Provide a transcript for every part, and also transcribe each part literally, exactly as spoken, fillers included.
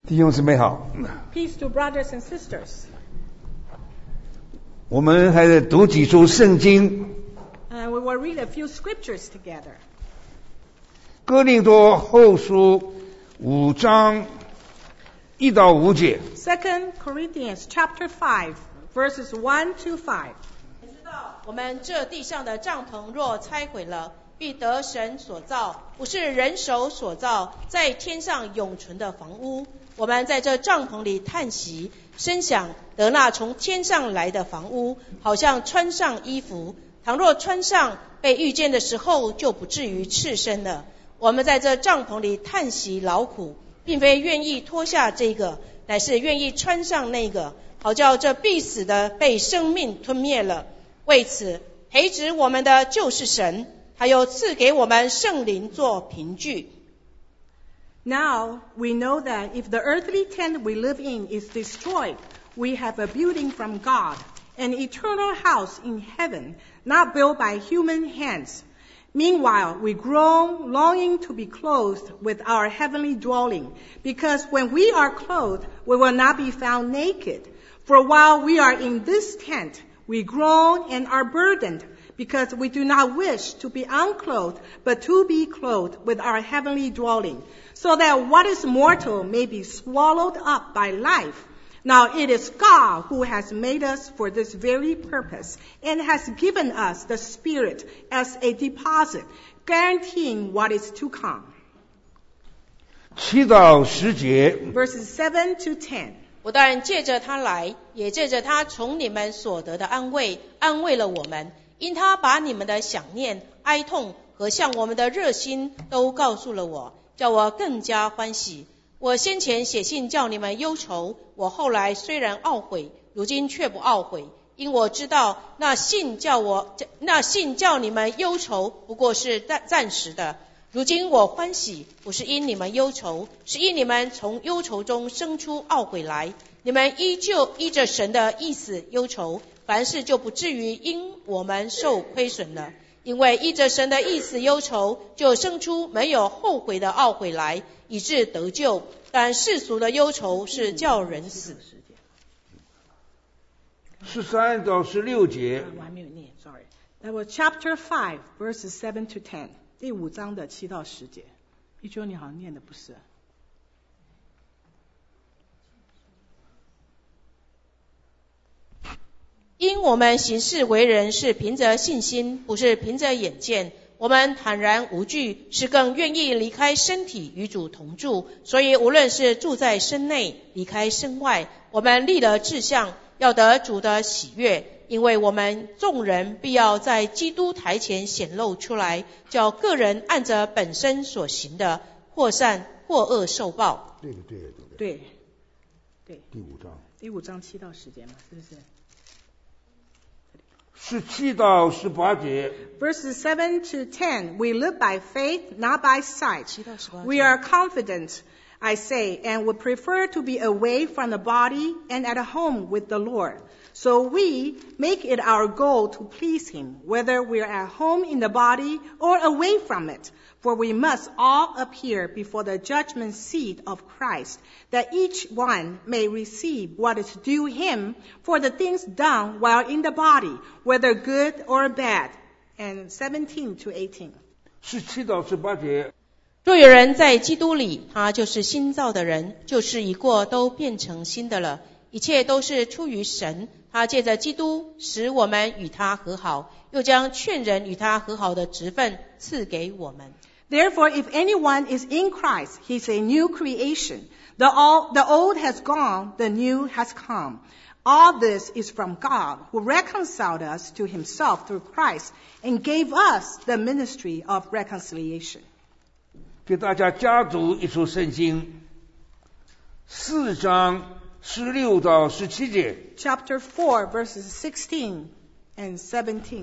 弟兄姊妹好， Peace to brothers and sisters. 我们还在读几处圣经。 And we will read a few scriptures together. 哥林多后书五章一到五节。 Second Corinthians chapter five, verses one to five. 知道我们这地上的帐篷若拆毁了，必得神所造，不是人手所造，在天上永存的房屋。我们在这帐篷里叹息，深想得那从天上来的房屋，好像穿上衣服，倘若穿上，被遇见的时候就不至于赤身了。我们在这帐篷里叹息劳苦，并非愿意脱下这个，乃是愿意穿上那个，好叫这必死的被生命吞灭了。为此培植我们的就是神，他又赐给我们圣灵做凭据。 Now we know that if the earthly tent we live in is destroyed, we have a building from God, an eternal house in heaven, not built by human hands. Meanwhile, we groan, longing to be clothed with our heavenly dwelling, because when we are clothed, we will not be found naked. For while we are in this tent, we groan and are burdened, because we do not wish to be unclothed, but to be clothed with our heavenly dwelling, so that what is mortal may be swallowed up by life. Now it is God who has made us for this very purpose, and has given us the Spirit as a deposit, guaranteeing what is to come. 七到十节。 Verses seven to ten. 不但借着他来，也借着他从你们所得的安慰，安慰了我们。因他把你们的想念、哀痛和向我们的热心都告诉了我，叫我更加欢喜。我先前写信叫你们忧愁，我后来虽然懊悔，如今却不懊悔，因我知道那信叫我那信叫你们忧愁，不过是暂暂时的。如今我欢喜，不是因你们忧愁，是因你们从忧愁中生出懊悔来。你们依旧依着神的意思忧愁，凡事就不至于因我们受亏损了。因为依着神的意思忧愁，就生出没有后悔的懊悔来，以致得救。但世俗的忧愁是叫人死。 十三到十六节。 我还没有念 sorry. That was chapter five, verses seven to ten. 第五章的七到十节。一周你好像念的不是。 因我们行事为人是凭着信心，不是凭着眼见。我们坦然无惧，是更愿意离开身体与主同住。所以无论是住在身内，离开身外，我们立了志向，要得主的喜悦。因为我们众人必要在基督台前显露出来，叫个人按着本身所行的，或善或恶受报。 对的，对的，对的。 对，对。 第五章。 第五章七到十节嘛，是不是？ 十七到十八节。 Verses seven to ten, we live by faith, not by sight. We are confident, I say, and would prefer to be away from the body and at home with the Lord. So we make it our goal to please Him, whether we are at home in the body or away from it. For we must all appear before the judgment seat of Christ, that each one may receive what is due him for the things done while in the body, whether good or bad. And seventeen to eighteen. 十七到十八节。 若有人在基督里，他就是新造的人，旧事已过，都变成新的了。一切都是出于神，他借着基督使我们与他和好，又将劝人与他和好的职分赐给我们。 Therefore, if anyone is in Christ, he's a new creation. The, all, the old has gone, the new has come. All this is from God, who reconciled us to himself through Christ and gave us the ministry of reconciliation. 给大家加读一处圣经，四章十六到十七节。 Chapter four, verses sixteen and seventeen.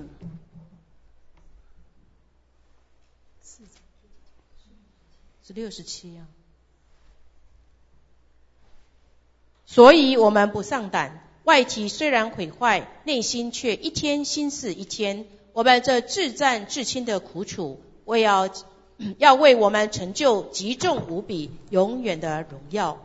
十六十七啊。所以我们不丧胆，外体虽然毁坏，内心却一天新似一天。我们这至战至轻的苦楚，为要要为我们成就极重无比、永远的荣耀。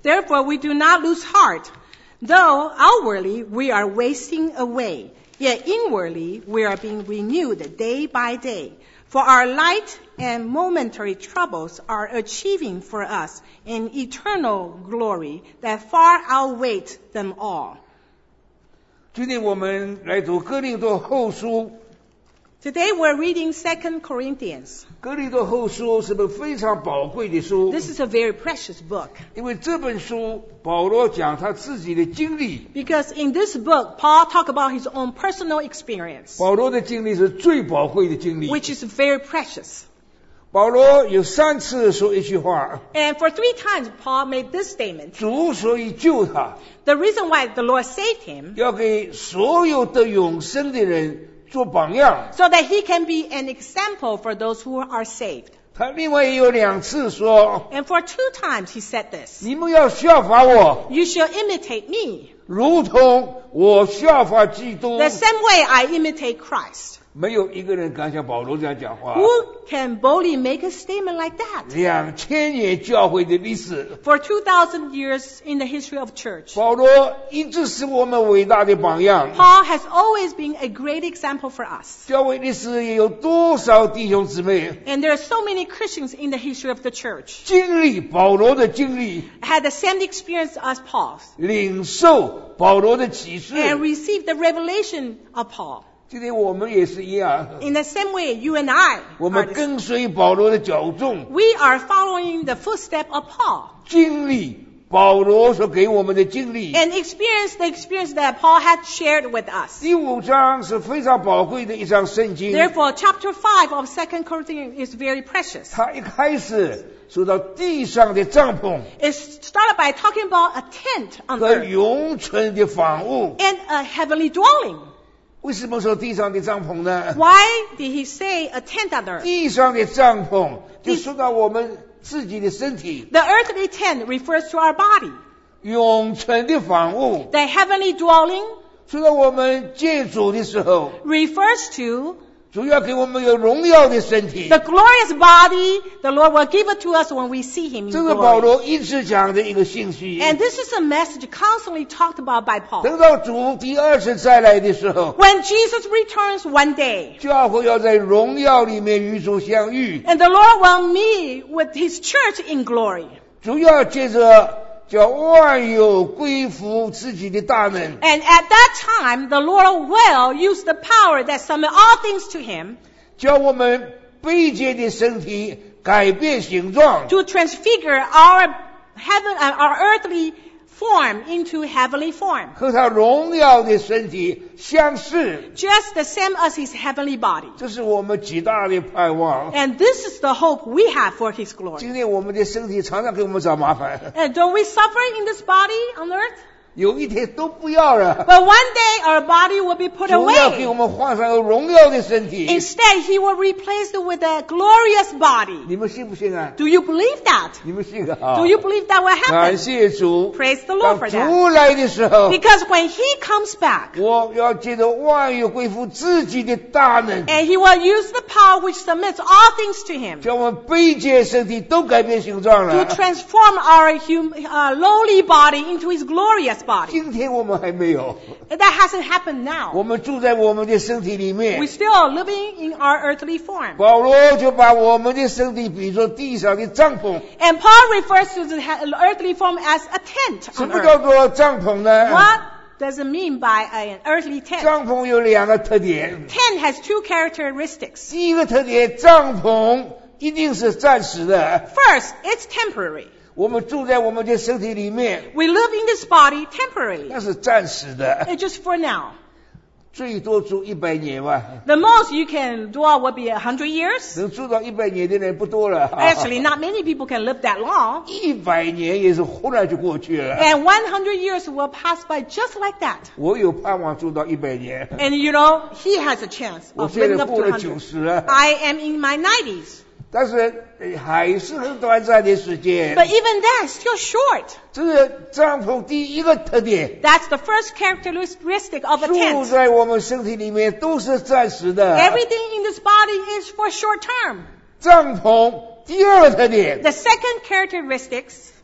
Therefore, we do not lose heart. Though outwardly we are wasting away, yet inwardly we are being renewed day by day. For our light and momentary troubles are achieving for us an eternal glory that far outweighs them all. 今天我们来读哥林多后书。 Today we're reading Second Corinthians. 哥林多后书是本非常宝贵的书， This is a very precious book. 因为这本书保罗讲他自己的经历， Because in this book, Paul talked about his own personal experience, 保罗的经历是最宝贵的经历。 which is very precious. 保罗有三次说一句话， And for three times, Paul made this statement. 主所以救他， The reason why the Lord saved him, 要给所有得永生的人做榜样。 so that he can be an example for those who are saved. 他另外也有两次说， And for two times he said this. 你们要效法我， You shall imitate me, 如同我效法基督。 the same way I imitate Christ. 没有一个人敢像保罗这样讲话。 Who can boldly make a statement like that? 两千年教会的历史， For two thousand years in the history of church, 保罗一直是我们伟大的榜样。 Paul has always been a great example for us. 教会历史也有多少弟兄姊妹 And there are so many Christians in the history of the church 经历保罗的经历， had the same experience as Paul's 领受保罗的启示。 and received the revelation of Paul. 今天我们也是一样， In the same way, you and I 我 are 们 the- 跟随保罗的脚踪， we are following the footstep of Paul 经历保罗所给我们的经历。 and experience the experience that Paul had shared with us. 第五章是非常宝贵的一章圣经， Therefore, chapter five of Second Corinthians is very precious. 他一开始说到地上的帐篷 It started by talking about a tent on 和 earth 永存的房屋。 and a heavenly dwelling. 为什么说地上的帐篷呢？ Why did he say a tent on earth? 地上的帐篷就说到我们自己的身体， The earthly tent refers to our body. 永存的房屋 The heavenly dwelling 说到我们建主的时候， refers to 主要给我们有荣耀的身体。 the glorious body the Lord will give it to us when we see him in 这是保 glory. 罗一直讲的一个信息。 And this is a message constantly talked about by Paul. 等到主第二次再来的时候， When Jesus returns one day, 教会要在荣耀里面与主相遇， and the Lord will meet with his church in glory. 主要借着叫万有归服自己的大能， And at that time, the Lord will use the power that summons all things to him 叫我们卑贱的身体改变形状， to transfigure our heaven and our earthly form into heavenly form, 和他荣耀的身体相似。 just the same as his heavenly body. 这是我们极大的盼望。 And this is the hope we have for his glory. 今天我们的身体常常给我们找麻烦， And don't we suffer in this body on earth? 有一天都不要了。 But one day our body will be put 主要给我 away. 们换上有荣耀的身体， Instead, he will replace it with a glorious body. 你们信不信啊？ Do you believe that? 你们信啊？ Do you believe that will 感 happen? 谢主。 Praise the Lord 当 for that. 主来的时候， Because when he comes back, 我要借着万有归服自己的大能， and he will use the power which submits all things to him 叫我们卑贱身体都改变形状 to 了。 transform our hum, uh, lowly body into his glorious body. 今天我们还没有， And that hasn't happened now. 我们住在我们的身体里 We're 面。 still living in our earthly form. 保罗就把我们的身体比作地上的帐篷。 And Paul refers to the he- earthly form as a tent 什 on 么叫 earth. 做帐篷呢？ What does it mean by an earthly tent? 帐篷有两个特点。 Tent has two characteristics. 第一个特点，帐篷一定是暂时的。 First, it's temporary. 我们住在我们的身体里面， We live in this body temporarily. 那是暂时的， It's just for now. 最多住一百年吧。 The most you can dwell would be a hundred years. 能住到一百年的人不多了。 Actually, not many people can live that long. 一百年也是忽然就过去了。 And one hundred years will pass by just like that. 我有盼望住到一百年， And you know, he has a chance 我 of 现 living 在 up 过 to 了九 one hundred. 十了， I am in my nineties. 但是呃还是很短暂的时间。 But even that is still short. 这是帐篷第一个特点， That's the first characteristic of a 住 tent. 在我们身体里面都是暂时的。 Everything in this body is for short term. 帐篷第二个特点， The second characteristic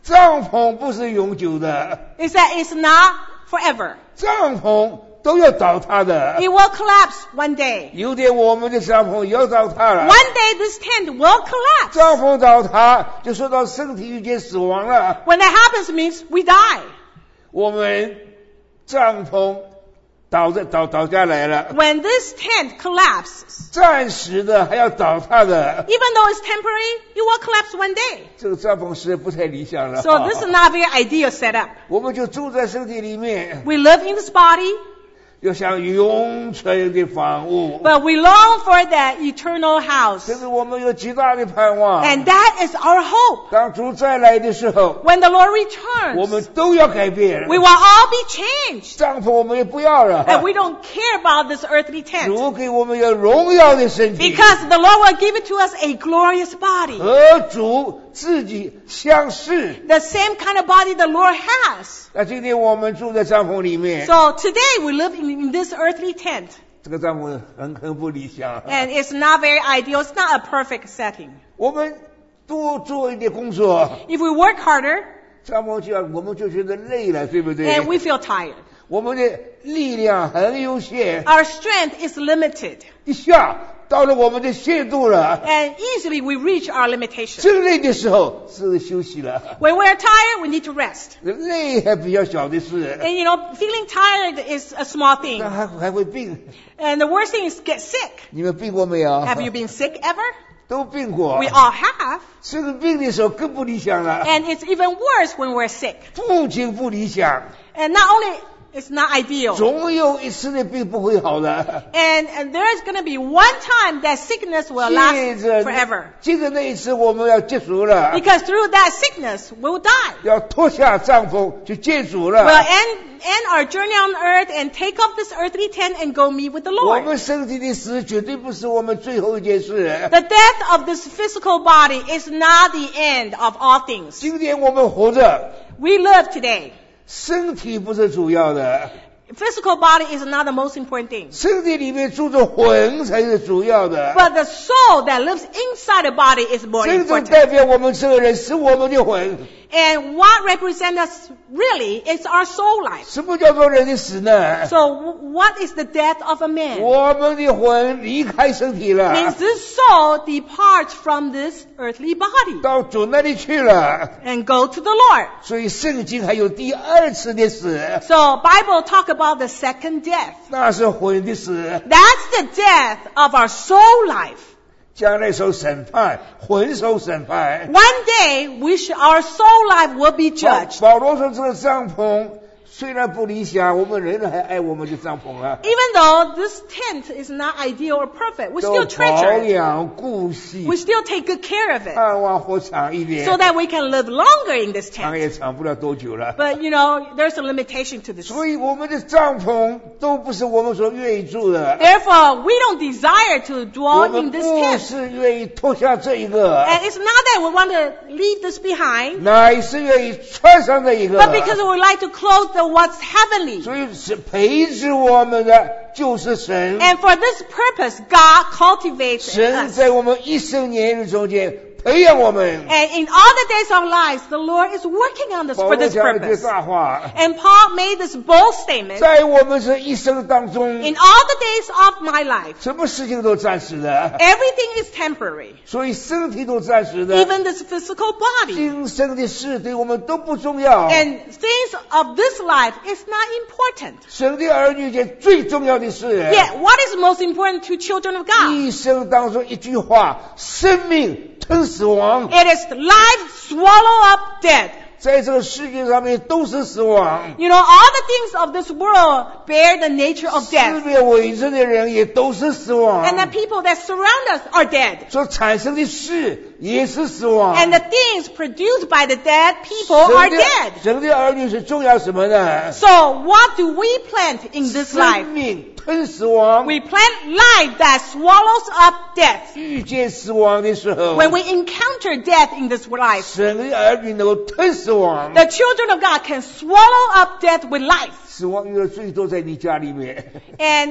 帐篷不是永久的， is that it's not forever. 帐篷都要倒塌的。 It will collapse one day. 有点我们的帐篷也要倒塌了。 One day this tent will collapse. 帐篷倒塌就说到身体遇见死亡了。 When that happens means we die. 我们帐篷倒在倒倒下来了， When this tent collapses, 暂时的还要倒塌的， even though it's temporary, it will collapse one day. 这个帐篷是不太理想了。 So this is not a very ideal setup. 我们就住在身体里面， We live in this body, 要想永存的房屋， but we long for that eternal house. 这是我们有极大的盼望。 And that is our hope. 当主再来的时候， When the Lord 我 returns, 们都要改变。 we will all be changed. 帐篷我们也不要了， And we don't care about this earthly tent. 主给我们有荣耀的身体， Because the Lord will give it to us a glorious body. 和主自己相似。 The same kind of body the Lord has. 那今天我们住在帐篷里面， So today we live in, in this earthly tent. 这个帐篷很很不理想。 And it's not very ideal. It's not a perfect setting. 我们多做一点工作， If we work harder, 帐篷就要我们就觉得累了，对不对？ and we feel tired. 我们的力量很有限， Our strength is limited. 一下到了我们的限度了。 And easily we reach our limitation. 真累的时候是休息了， When we're tired, we need to rest. 累还比较小的事， And you know, feeling tired is a small 那 thing. 还还会病。 And the worst thing is get sick. 你们病过没有？ Have you been sick ever? 都病过。 We all have. 这个病的时候更不理想了， And it's even worse when we're sick. 不仅不理想， And not only it's not ideal. 总有一次的病不会好的。 And, and there's going to be one time that sickness will 接 last 着 forever. 接着那一次我们要结束了， Because through that sickness, we'll die. 要脱下帐篷去见主 We'll 了。 end, end our journey on earth and take off this earthly tent and go meet with the 我 Lord. 们身体的死绝对不是我们最后一件事。 The death of this physical body is not the end of all things. 今天我们活着， We live today. 身体不是主要的， Physical body is not the most important thing. 身体里面住着魂才是主要的。 But the soul that lives inside the body is more 真正 important. 代表我们这个人是我们的魂。 And what represents us really is our soul life. 什么叫做人的死呢？ So w- what is the death of a man? 我们的魂离开身体了， Means this soul departs from this earthly body 到主那里去了。 and go to the Lord. 所以圣经还有第二次的死， So Bible talk about the second death. 那是魂的死， That's the death of our soul life. 将来受审判，魂受审判。 One day we sh- our soul life will be 保 judged. 保罗说这个帐篷虽然不理想，我们仍然还爱我们的帐篷啊， Even though this tent is not ideal or perfect, we 都 still 保 treasure it. 养顾惜 We，still take good care of it 盼望活长一点 so。that we can live longer in this 长 tent. 也长不了多久了。 But you know, there's a limitation to this. 所以我们的帐篷都不是我们所愿意住的， Therefore, we don't desire to 我 dwell 们 in this 不 tent. 是愿意脱下这一个， And it's not that we want to leave this behind, 乃是愿意穿上这一个。 but because we like to clothe the what's heavenly. 所以是培植我们的就是神， And for this purpose, God cultivates 神 us. 在我们一生年日中间培养我们。 And in all the days of lives, the Lord is working on this 保 for 罗 this 讲了一句 purpose. 大话， And Paul made this bold statement. 在我们这一生当中， In all the days of my life, 什么事情都暂时的， everything is temporary. 所以身体都暂时的， Even this physical body. 今生的事对我们都不重要。 And things of this life is not important. 神的儿女间最重要的是， Yet, what is most important to children of God? 一生当中一句话：生命吞死亡。 It is life swallow up death. 在这个世界上面都是死亡， You know, all the things of this world bear the nature of 四 death. 面围着的人也都是死亡。 And the people that surround us are dead. 所产生的事也是死亡。 And the things produced by the dead people are 神的 dead. 神的儿女是重要什么呢？ So what do we plant in this 生 life? 命吞死亡。 We plant life that swallows up death. 遇见死亡的时候， When we encounter death in this life, 神的儿女能够吞死亡。 the children of God can swallow up death with life. 死亡遇到最多在你家里面， And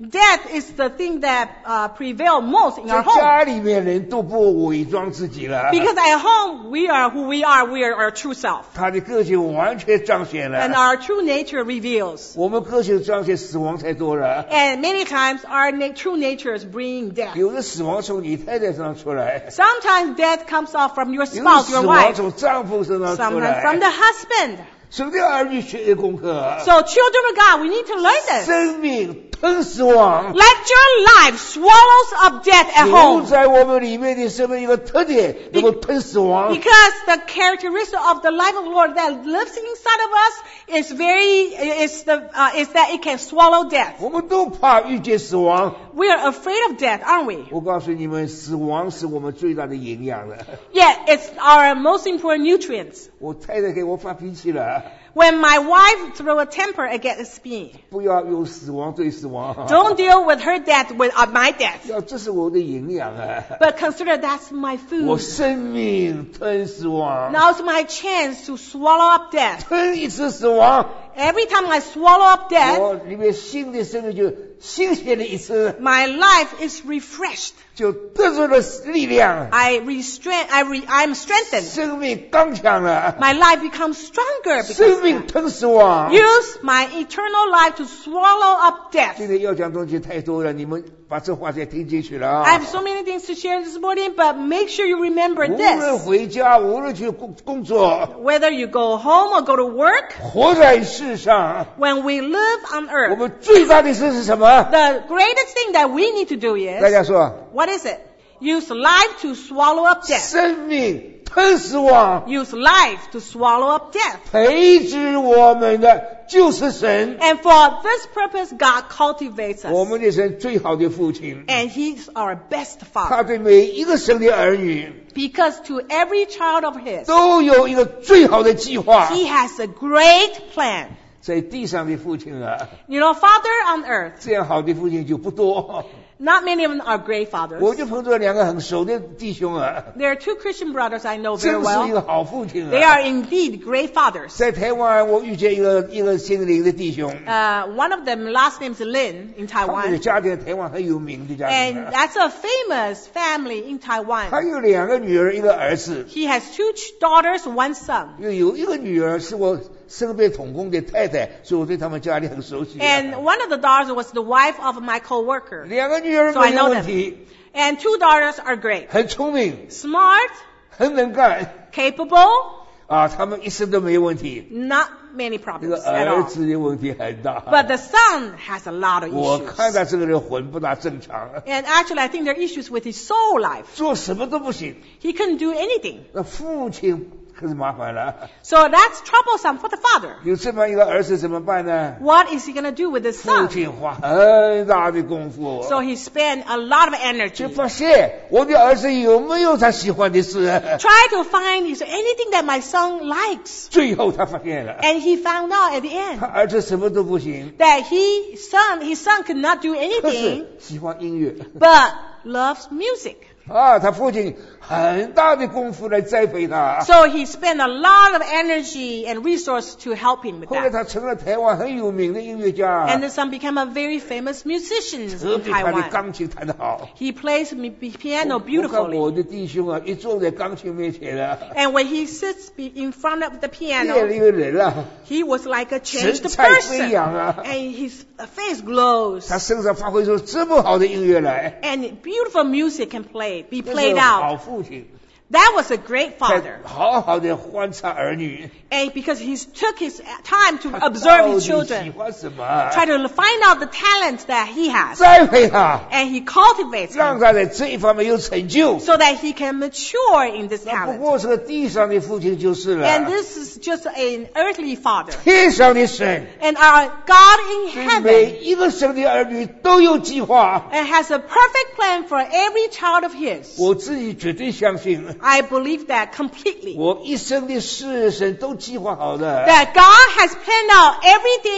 Death is the thing that uh, prevails most in 在 our home. 家里面人都不伪装自己了， Because at home, we are who we are. We are our true self. 他的个性完全彰显 And 了。 our true nature reveals. 我们个性彰显，死亡才多了。 And many times, our na- true nature is bringing death. 有的死亡从你太太身上出来， Sometimes death comes off from your 有的 spouse, 死 your 亡 wife. 从丈夫身上出 Sometimes from 来。 the husband. 什么叫儿女学功课？ So children of God, we need to learn this. 生命吞死亡， Let your life swallows up death at 留 home. 在我们里面的生命一个特点，能够吞死亡。 Because the characteristic of the life of the Lord that lives inside of us is very, is the, uh, is that it can swallow death. 我们都怕遇见死亡。 We are afraid of death, aren't we? 我告诉你们，死亡是我们最大的营养的。 Yet it's our most important nutrients. 我太太给我发脾气了， When my wife throw a temper against me, 不要用死亡对死亡， don't deal with her death with uh, my death, 要这是我的营养啊！ but consider that's my 我 food. 生命吞死亡， Now's my chance to swallow up death. 吞一次死亡， Every time I swallow up death, 我里面新的生命就新鲜了一次， my life is refreshed. 就得到了力量， I restrain, I re, I'm strengthened. 生命刚强了， My life becomes stronger 生 because 命吞死亡。 use my eternal life to swallow up death. 今天要讲东西太多了，你们把这话先听进去了 I 啊！ have so many things to share this morning, but make sure you remember 无论 this. 回家，无论去工工作， Whether you go home or go to work, 活在世上， when we live on 我 earth, 们最大的事是什么？ the greatest thing that we need to do 大 is, 家说， what is it? Use life to swallow up death. 生命吞死亡， Use life to swallow up death. 培植我们的就是神， And for this purpose, God cultivates 我 us. 们的神最好的父亲， And He's our best Father. 他对每一个生的儿女 Because to every child of His, 都有一个最好的计划。 He has a great plan. 在地上的父亲啊， You know, Father on earth, 这样好的父亲就不多。 not many of them are great 我 fathers. 就碰到两个很熟的弟兄啊， There are two Christian brothers I know 真 very 是一 well. 个好父亲 They 啊。 are indeed great fathers. 在台湾，我遇见一个一个心灵的弟兄， Uh, one of them, last name is Lin in 他们的 Taiwan. 家庭在台湾很有名的家庭 And 啊。 that's a famous family in 他 Taiwan. 有两个女儿，一个儿子。 He has two ch- daughters, one son. 有有一个女儿是我身边同工的太太，所以我对他们家里很熟悉啊。 And one of the daughters was the wife of my coworker. 两个女儿 So I 没有 know 问 them. 题， And two daughters are great. 很聪明， Smart, 很能干 capable, 啊，他们一生都没问题。 not many 这 problems 个 at 儿 all. 子的问题很大， But the son has a lot of 我看 issues. 他这个人魂不大正常， And actually, I think there are issues with his soul life. 做什么都不行。 He couldn't do anything. 那父亲可是麻烦了， So that's troublesome for the father. 有这么一个儿子怎么办呢？ What is he going to do with his 父 son? 亲花很大的功夫， So he spent a lot of 就 energy 发现我的儿子有没有他喜欢的事。 try to find is there anything that my son likes. 最后他发现了， And he found out at the 他 end 儿子什么都不行， that he son his son could not do 可 anything 是喜欢音乐 but loves music. 啊，他父亲很大的功夫来栽培他。 So he spent a lot of energy and resource to help him with 后来 that. 他成了台湾很有名的音乐家， And the son became a very famous musician 特 in 别他的 Taiwan. 钢琴弹得好。 He plays mi- piano 我看 beautifully. 我的弟兄啊，一坐在钢琴面前了， And when he sits be- in front of the 变了 piano, 一个人了， he was like a 神 changed 采飞 person. 扬啊！ And his face glows. 他身上发挥出这么好的音乐来， And beautiful music can play, be 这 played 是好 out. 父亲， That was a great 在 father. 好好的观察儿女， And because he took his time to 他 observe 到 his 底喜 children, 欢什么， try to find out the talents that he has. 栽培他， And he cultivates 让 him 他在这一方面有成就。 so that he can mature in this 那不 talent. 过是个地上的父亲就是了， And this is just an earthly father. 天上的神 And our God in 对 heaven 每一个生的儿女都有计划。 and has a perfect plan for every child of his. 我自己绝对相信， I believe that completely. 我一生的事神都计划好的。 That God has planned out everything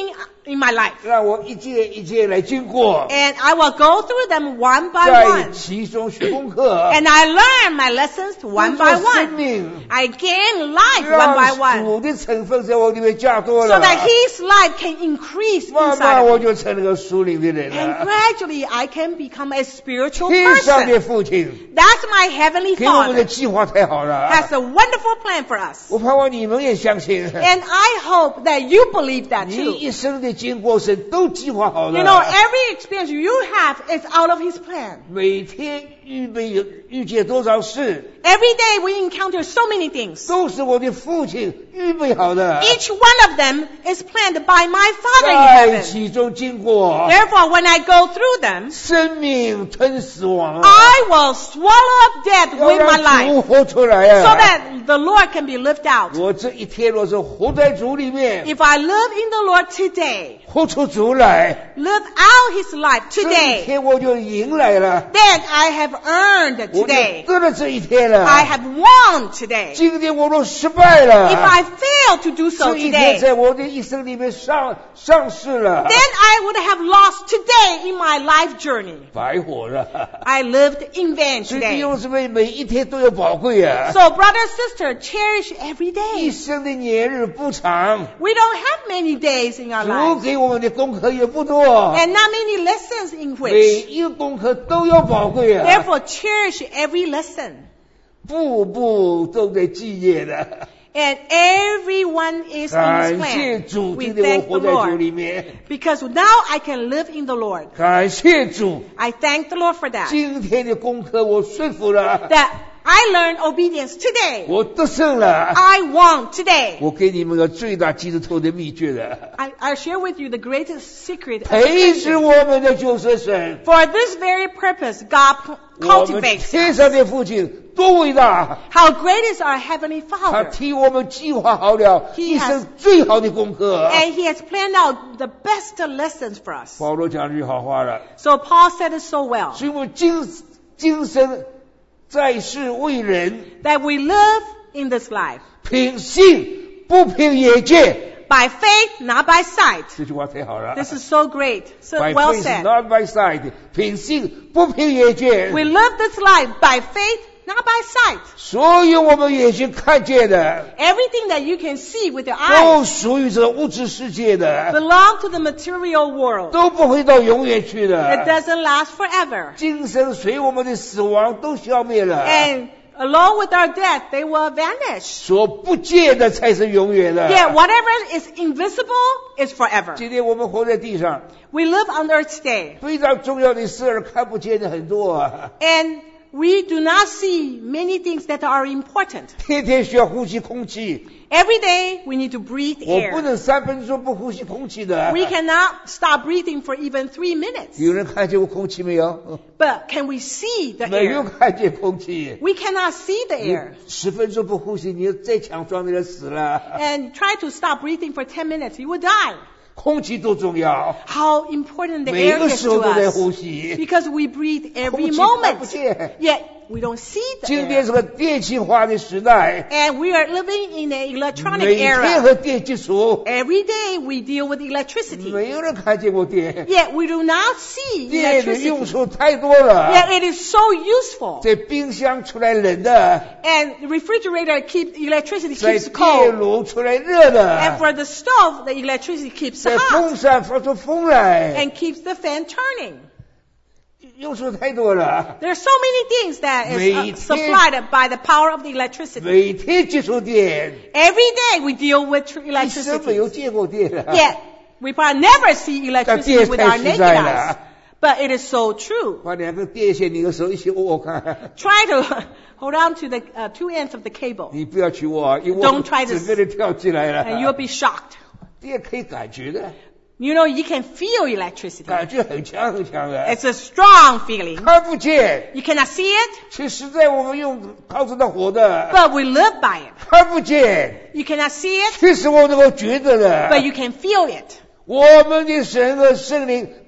in my life. 让我一届一届来经过， And I will go through them one by 在 one. 其中学功课， And I learn my lessons one 工作 by 生 one. 命， I gain life one by 让 one. 主的成分在我里面加多 So 了， that His life can increase 慢 inside 慢我 of me. 就成了个属灵的人 And 了。 gradually I can become a spiritual 天上 person. 的父亲 That's my heavenly 给我们的 Father. 计划太好了， Has a wonderful plan for us. 我盼望你们也相信， And I hope that you believe that 你 too. 一生的经过神都计划好 You know, 了， every experience you have is out of His plan. 每天预备遇见多少事， Every day we encounter so many things. 都是我的父亲预备好的， Each one of them is planned by my Father in 在 heaven. 其中经过， Therefore, when I go through them, 生命吞死亡， I will swallow up death 要 with my 让 life 主活出来 so 啊！ that the Lord can be lived out. 我这一天若是活在主里面， If I live in the Lord today, 活出主来， live out His life 这一 today, 天我就赢来了， then I have earned 我就 today. 得了这一天了。 I have won today. 今天我若失败 If 了， I fail to do so 这一天 today, 在我的一生里面上上市了 then，I would have lost today in my life journey. 白活了。 I lived in vain 所以弟 today. 兄姊妹，每一天都有宝贵啊！ So, brother, sister, cherish every 一 day. 生的年日不长， We don't have many days in our 主 lives, 给我们的功课也不多， and not many lessons in 每 which. 一个功课都有宝贵啊， Therefore, cherish every lesson. 步步都得记业的。 And everyone is in 感 His 谢 plan. 主， We 今天我 thank 活 the 在主 Lord. 里面， Because now I can live in the Lord. 感谢主， I thank the Lord for that. 今天的功课我顺服了， That I learned obedience today. 我得胜了。 I won today. 我给你们个最大基督徒的秘诀了， I, I share with you the greatest secret of 培植 Christian. 我们的救世神， For this very purpose, God 我们 cultivates 天 us. 上的父亲多伟大， How great is our Heavenly 他 Father. 替我们计划好了 He 一 has- 生最好的功课。 And He has planned out the best lessons for us. 保罗讲句好话了， So Paul said it so well. 所以我们今今生在世为人， That we live in this life 凭信不凭眼见， by faith, not by sight. 这句话太好了。 This is so great. So By well faith, said. not by sight，凭信不凭眼见。 We live this life by faith, not by sight. 所有我们眼睛看见的， Everything that you can see with your eyes 都属于这物质世界的， belong to the material world. 都不会到永远去 It 的。 doesn't last forever. 今生随我们的死亡都消灭了， And along with our death, they will vanish. 所不见的才是永远的。 Yet whatever is invisible is forever. 今天我们活在地上， We live on earth today. 非常重要的事儿看不见的很多啊， And we do not see many things that are important. 天天需要呼吸空气， Every day we need to breathe 我不 air. 能三分钟不呼吸空气的。 We cannot stop breathing for even three minutes. 有人看见过空气没有？ But can we see the 没有 air? 看见空气。 We cannot see the 你 air. 十分钟不呼吸，你再强壮的人死了。 And try to stop breathing for ten minutes, you will die. 空气多重要， How important the 每 air 个 is 时候 to 都在 us. 呼吸。 Because we breathe 空 every 气看不 moment. 见。 Yet we don't see the 今天 air. 是个电气化的时代， And we are living in an electronic 每天 era. 和电接触， Every day we deal with electricity. 没有人看见过电。 Yet we do not see 电的用 electricity. 处太多了， Yet it is so useful. 在冰箱出来冷的， And the refrigerator keeps electricity 在 keeps 电 cold. 炉出来热 And 的， for the stove, the electricity keeps 在 hot 风扇发出风来， and keeps the fan turning. 用处太多了。 There are so many things that is uh, 每天- supplied by the power of the electricity. 每天接触电， Every day we deal with tr- 一生没 electricity. 有见过电了。 Yet we probably never see electricity with our naked eyes. But it is so true. 把两个电线，你的手一起握看， Try to hold on to the uh, two ends of the cable 你不要去握，一握 Don't try this. 整个人跳起来 and you'll 了。 be shocked. 电可以感觉的， You know, you can feel electricity. 感觉很强很强的， It's a strong feeling. 看不见， You cannot see it, 却实在我们用靠着它活的， but we live by it. 看不见， You cannot see it, 却是我能够觉得 but 的。 you can feel it. 我们的神和圣灵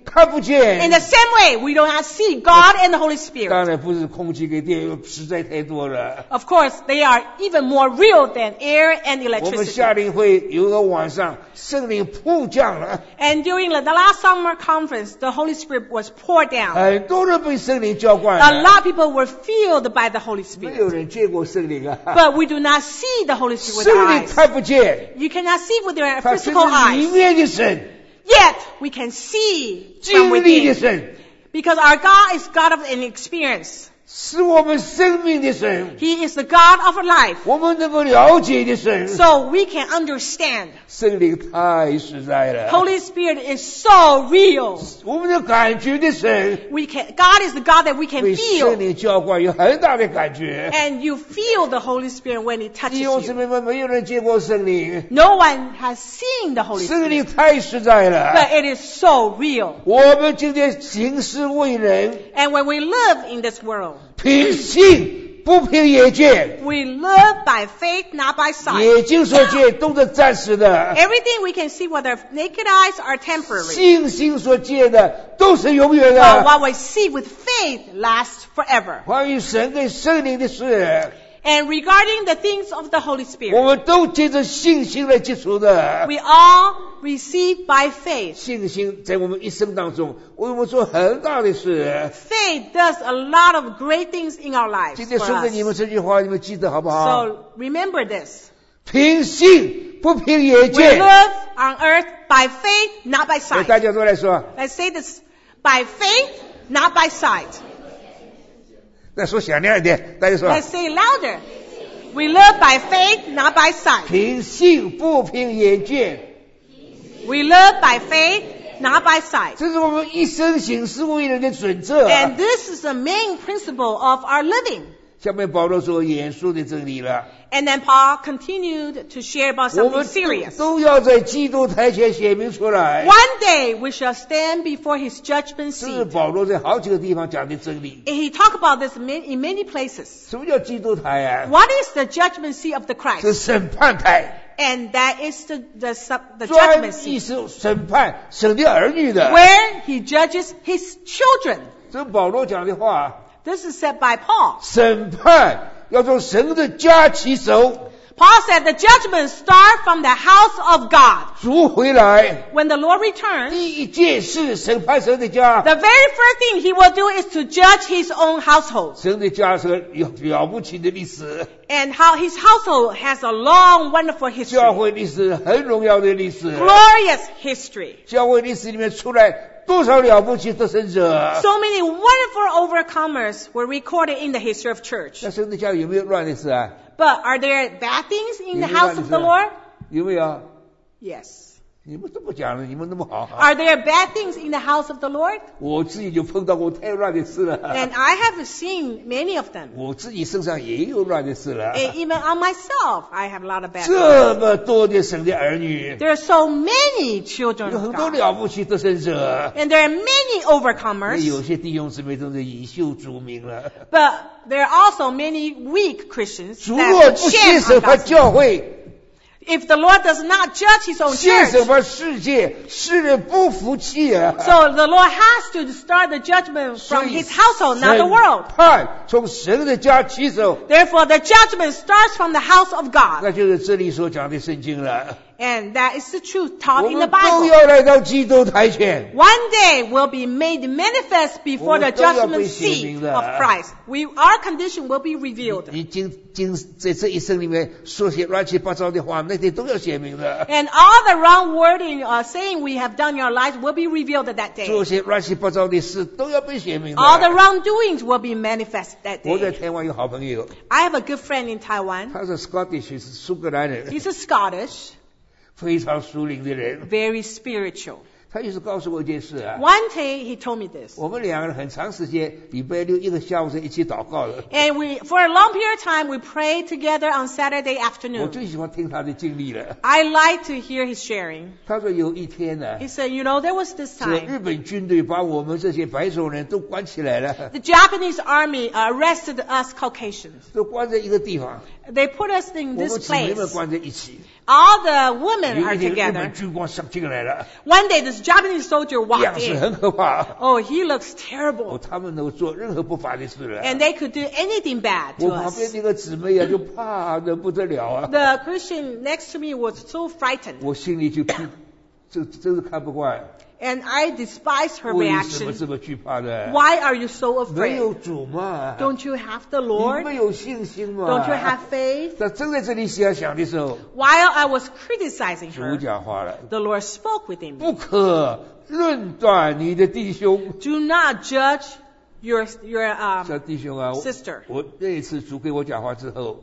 看不见。 In the same way, we do not see God and the Holy Spirit. 当然不是空气跟电，实在太多了。 Of course, they are even more real than air and 我们夏 electricity. 令会有个晚上，圣灵普降了， And during the last summer conference, the Holy Spirit was poured down. 很多人被圣灵浇灌 A 了。 lot of people were filled by the Holy 没有 Spirit. 人见过圣灵啊， But we do not see the Holy Spirit with 圣 our 灵 eyes. 看不见， You cannot see with your 他是 physical 里 eyes. 面的神， Yet, we can see from 经历的 within. 神， Because our God is God of an experience. 是我们生命的神， He is the God of our life. 我们能够了解的神。 So we can understand. 圣灵太实在了， Holy Spirit is so real. 我们的感觉的神， We can, God is the God that we can 被圣 feel. 灵浇灌有很大的感觉。 And you feel the Holy Spirit when He 弟 touches 兄姊 you. 妹们，没有人见过圣灵， No one has seen the Holy 圣灵 Spirit. 太实在了。 But it is so real. 我们今天行事为人， And when we live in this world, 凭信不凭眼见， we live by faith, not by sight. 眼睛所见都是暂时的， Everything we can see with our naked eyes are temporary. 信心所见的都是永远 But 的。 what we see with faith lasts forever. 关于神跟圣灵的事， And regarding the things of the Holy 我 Spirit, 们都借着信心来接触的。 we all receive by faith. 信心在我们一生当中为我们做很大的事。 Faith does a lot of great things in our lives 今天 for 送给你们 us. 这句话，你们记得好不好？ So remember this. 凭信不凭眼 We 见。 live on earth by faith, not by 来， sight. 大家都来说， Let's say this. By faith, not by sight. 再说响亮一点，大家说， Let's say it louder. We live by faith, not by sight. 凭信不凭眼见。 We live by faith, not by sight. 这是我们一生行事为人的准则。 And this is the main principle of our living. 下面保罗说严肃的真理了， And then Paul continued to share about 我 something 们 serious. 都都要在基督台前显明出来。 One day we shall stand before his judgment 这是 seat. 保罗在好几个地方讲的真理。 And he talked about this in in many places. 什么叫基督台啊？ What is the judgment seat of the 是 Christ? 审判台， And that is the, the, sub- the 专 judgment 一 seat 是审判神的儿女的。 where he judges his children. 这是保罗讲的话， This is said by Paul. 审判要从神的家起手， Paul said the judgment start from the house of God. 赎回来。 When the Lord returns, 第一件事审判神的家， the very first thing he will do is to judge his own household. 神的家是有了不起的历史， And how his household has a long, wonderful 教 history. 会历史很荣耀的历史， Glorious history. 教会历史里面出来多少了不起得胜者。 So many wonderful overcomers were recorded in the history of church. 那神的家有没有乱的事啊？ But are there bad things in the 有没有 house 乱的 of 事 the 啊 Lord? 有没有？ Yes. 你们怎么讲呢？你们那么好啊！ Are there bad things in the house of the Lord? 我自己就碰到过太乱的事了， And I have seen many of them. 我自己身上也有乱的事了。 And even on myself, I have a lot of bad things. 这么多的神的儿女， There are so many children 有 of 很多 God. 了不起得胜者。 And there are many 那 overcomers. 有些弟兄姊妹都是以秀著名了。 But there are also many weak Christians 主 that 若 would 不 share 先 on 审判 God's name. 教会， If the Lord does not judge his own 先 church, 审判世界，世人不服气啊！ so the Lord has to start the judgment 所 from 以 his household, not the world. 审判从神的家起手， Therefore, the judgment starts from the house of God. 那就是这里所讲的圣经了。 And that is the truth taught 我 in the 们都 Bible. 要来到基督台前。 One day will be made manifest before the 我们都要被 judgment 显明 seat 的。 of Christ. We, our condition will be revealed. 你今今在这一生里面说些乱七八糟的话，那些都要显明的。 And all the wrong wording or saying we have done in our lives will be revealed that day. 做些乱七八糟的事都要被显明的。 All the wrongdoings will be manifest that 我在 day. 台湾有好朋友， I have a good friend in Taiwan. 他是 Scottish， 是苏格兰人， He's a Scottish, 非常属灵的人。 very spiritual. 他就是告诉我一件事啊， One day he told me this. 我们两个人很长时间，礼拜六一个下午是一起祷告的。 And we, for a long period of time, we prayed together on Saturday 我 afternoon. 最喜欢听他的经历了。 I like to hear his sharing. 他说有一天呢、 He said, you know, there was this 这个 time. 日本军队把我们这些白种人都关起来了， The Japanese army arrested us Caucasians. 都关在一个地方， They put us in 我 this 们姊妹们 place. 关在一起。 All the women 有 are 一天日 together. 本军官上进来了， One day, this Japanese soldier 样 walked 式 in. 很可怕。 Oh, he looks 哦， terrible. 他们能够做任何不法的事了。 And they could do anything bad 我 to 旁边 us. 那个姊妹啊，就怕的不得了啊！ The Christian next to me was so frightened. 我心里就批，这真是看不惯。 And I despised her 为什么 reaction. 这么惧怕呢？ Why are you so 没有 afraid? 主嘛？ Don't you have the 你 Lord? 没有信心嘛？ Don't you have faith? 在正在这里想想的时候， While I was criticizing 主 her, 讲话了， the Lord spoke within me. 不可论断你的弟兄。 Do not judge your your 这 um, 弟兄啊，我 sister. 我那一次主给我讲话之后，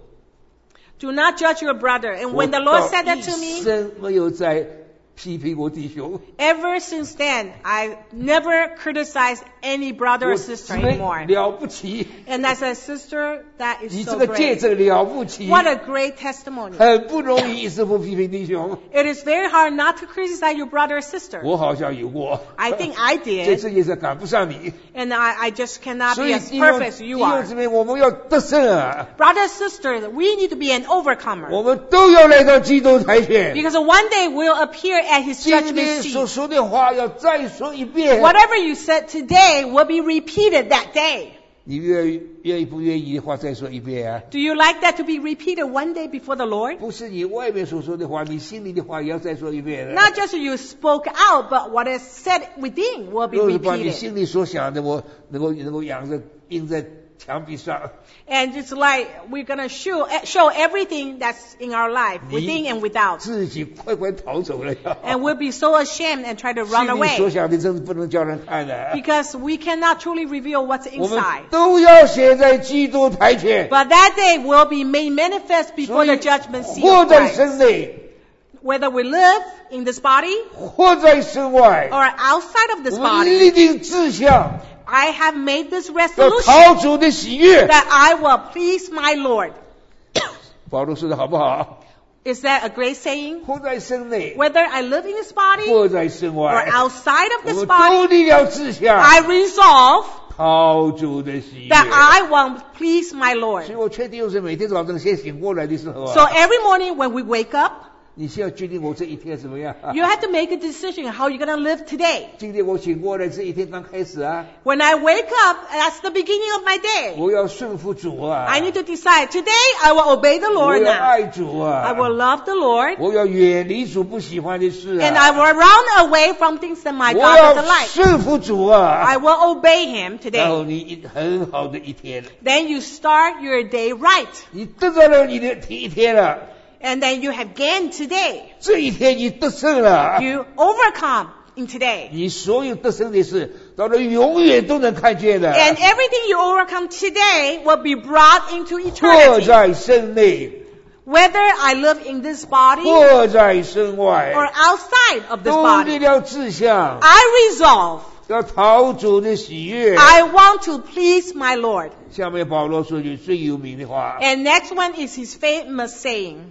Do not judge your brother. And 我 when the Lord 到 said that to 一 me, 生没有再批评我弟兄。 ever since then, I never criticized any brother 我 or sister 姊妹 anymore. 了不起， And as a sister, that 你 is 这 so 个见 great. 证了不起， What a great testimony. 很不容易一直不批评弟兄。 It is very hard not to criticize your brother or sister. 我好像有过， I think I 在 did. 这件事赶不上你， And I, I just cannot 所 be 以 as 弟兄 perfect as 弟 you 兄 are. 姊妹，我们要得胜啊！ Brothers, sisters, we need to be an overcomer. 我们都要来到基督台前。 Because one day we'll appear at his 今 judgment 天所 seat. 说的话要再说一遍。 Whatever you said today will be repeated that day. 你愿意愿意不愿意的话再说一遍啊？ Do you like that to be repeated one day before the Lord? 不是你外面所说的话，你心里的话也要再说一遍的。 Not just you spoke out, but what is said within will be 若是把你 repeated. 心里所想的，我能够能够养着印在墙壁上。 And it's like we're going to show, show everything that's in our life, 你 within and without. 自己快快逃走了呀！ And we'll be so ashamed and try to run 心里所 away. 想的真是不能叫人看的。 Because we cannot truly reveal what's 我们 inside. 都要写在基督台前， But that day will be made manifest 所 before 以 the judgment seat 活 of 在 Christ. 身内， Whether we live in this body 活在身外， or outside of this 我们 body, 立定志向， I have made this 要 resolution 讨主的喜悦。 that I will please my Lord. 保罗说的好不好？ Is that a great saying? 活在身内， Whether I live in this body 活在身 or 外， outside of 我 this 们 body, 都立了志向， I resolve 讨主的喜悦。 that I will please my 所 Lord. 以我确定是每天早上先醒过来的时候 So 啊， every morning when we wake up, 你先要决定我这一天怎么样。 you have to make a decision how you're going to live today. 今天我醒过来，这一天刚开始啊， When I wake up, that's the beginning of my day. 我要顺服主啊， I need to decide, today I will obey the 我 Lord 要 now. 爱主啊， I will love the Lord 我要远离主不喜欢的事 and 啊， I will run away from things that my 我 God 要 doesn't like. 顺服主啊 I，will obey Him 然后 today. 你一很好的一天， Then you start your day right. 你得到了你的第一天了， And then you have gained today. 这一天你得胜了， You overcome in today. 你所有得胜的事，到了永远都能看见的， And everything you overcome today will be brought into 活 eternity. 在身内， Whether I live in this body 活在身外， or outside of this 都立 body, 了志向， I resolve 要讨主的喜悦。 I want to please my Lord. 下面保罗说句最有名的话， And next one is his famous saying.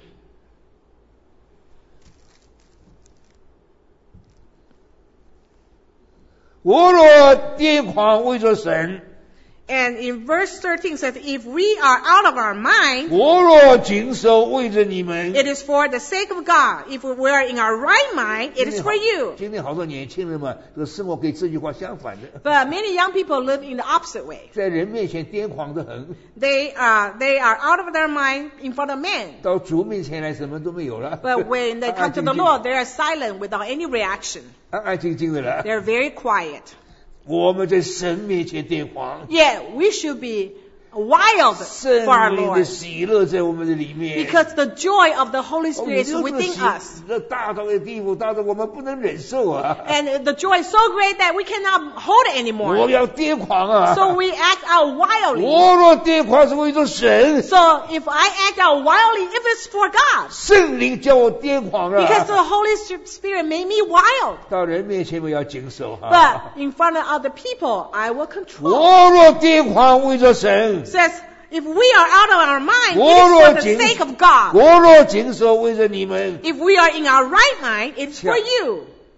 我若癫狂为着神， And in verse thirteen says, if we are out of our mind, 我若谨守为着你们。 it is for the sake of God. If we are in our right mind, it is for you. 今天好多年轻人嘛，这个生活跟这句话相反的， But many young people live in the opposite way. 在人面前癫狂的很， They are, they are out of their mind in front of men. 到主面前来什么都没有了， But when they 安 come 安 to 静 the 静 Lord, they are silent without any reaction. 安安静静的了。 They're very quiet. 我们在神面前癫狂， Yet we should be wild 圣 for our 灵的 Lord. 喜乐在我们的里面。 Because the joy of the Holy 哦 Spirit is 你这个 within 喜 us. 这大到的地步，大到我们不能忍受啊！ And the joy is so great that we cannot hold it 我 anymore. 要癫狂啊！ So we act out wildly. 我若癫狂是为着神， So if I act out wildly, if it's for God, 圣灵叫我癫狂 because the 啊！ Holy Spirit made me wild. 到人面前我要谨守哈。 But in front of other people, I will control. 我若癫狂为着神， Says, if we are out of our mind, 我 it is 若 for the 谨 sake of God. 我若谨守为着你们， If we are in our right mind, it's for Yeah. you.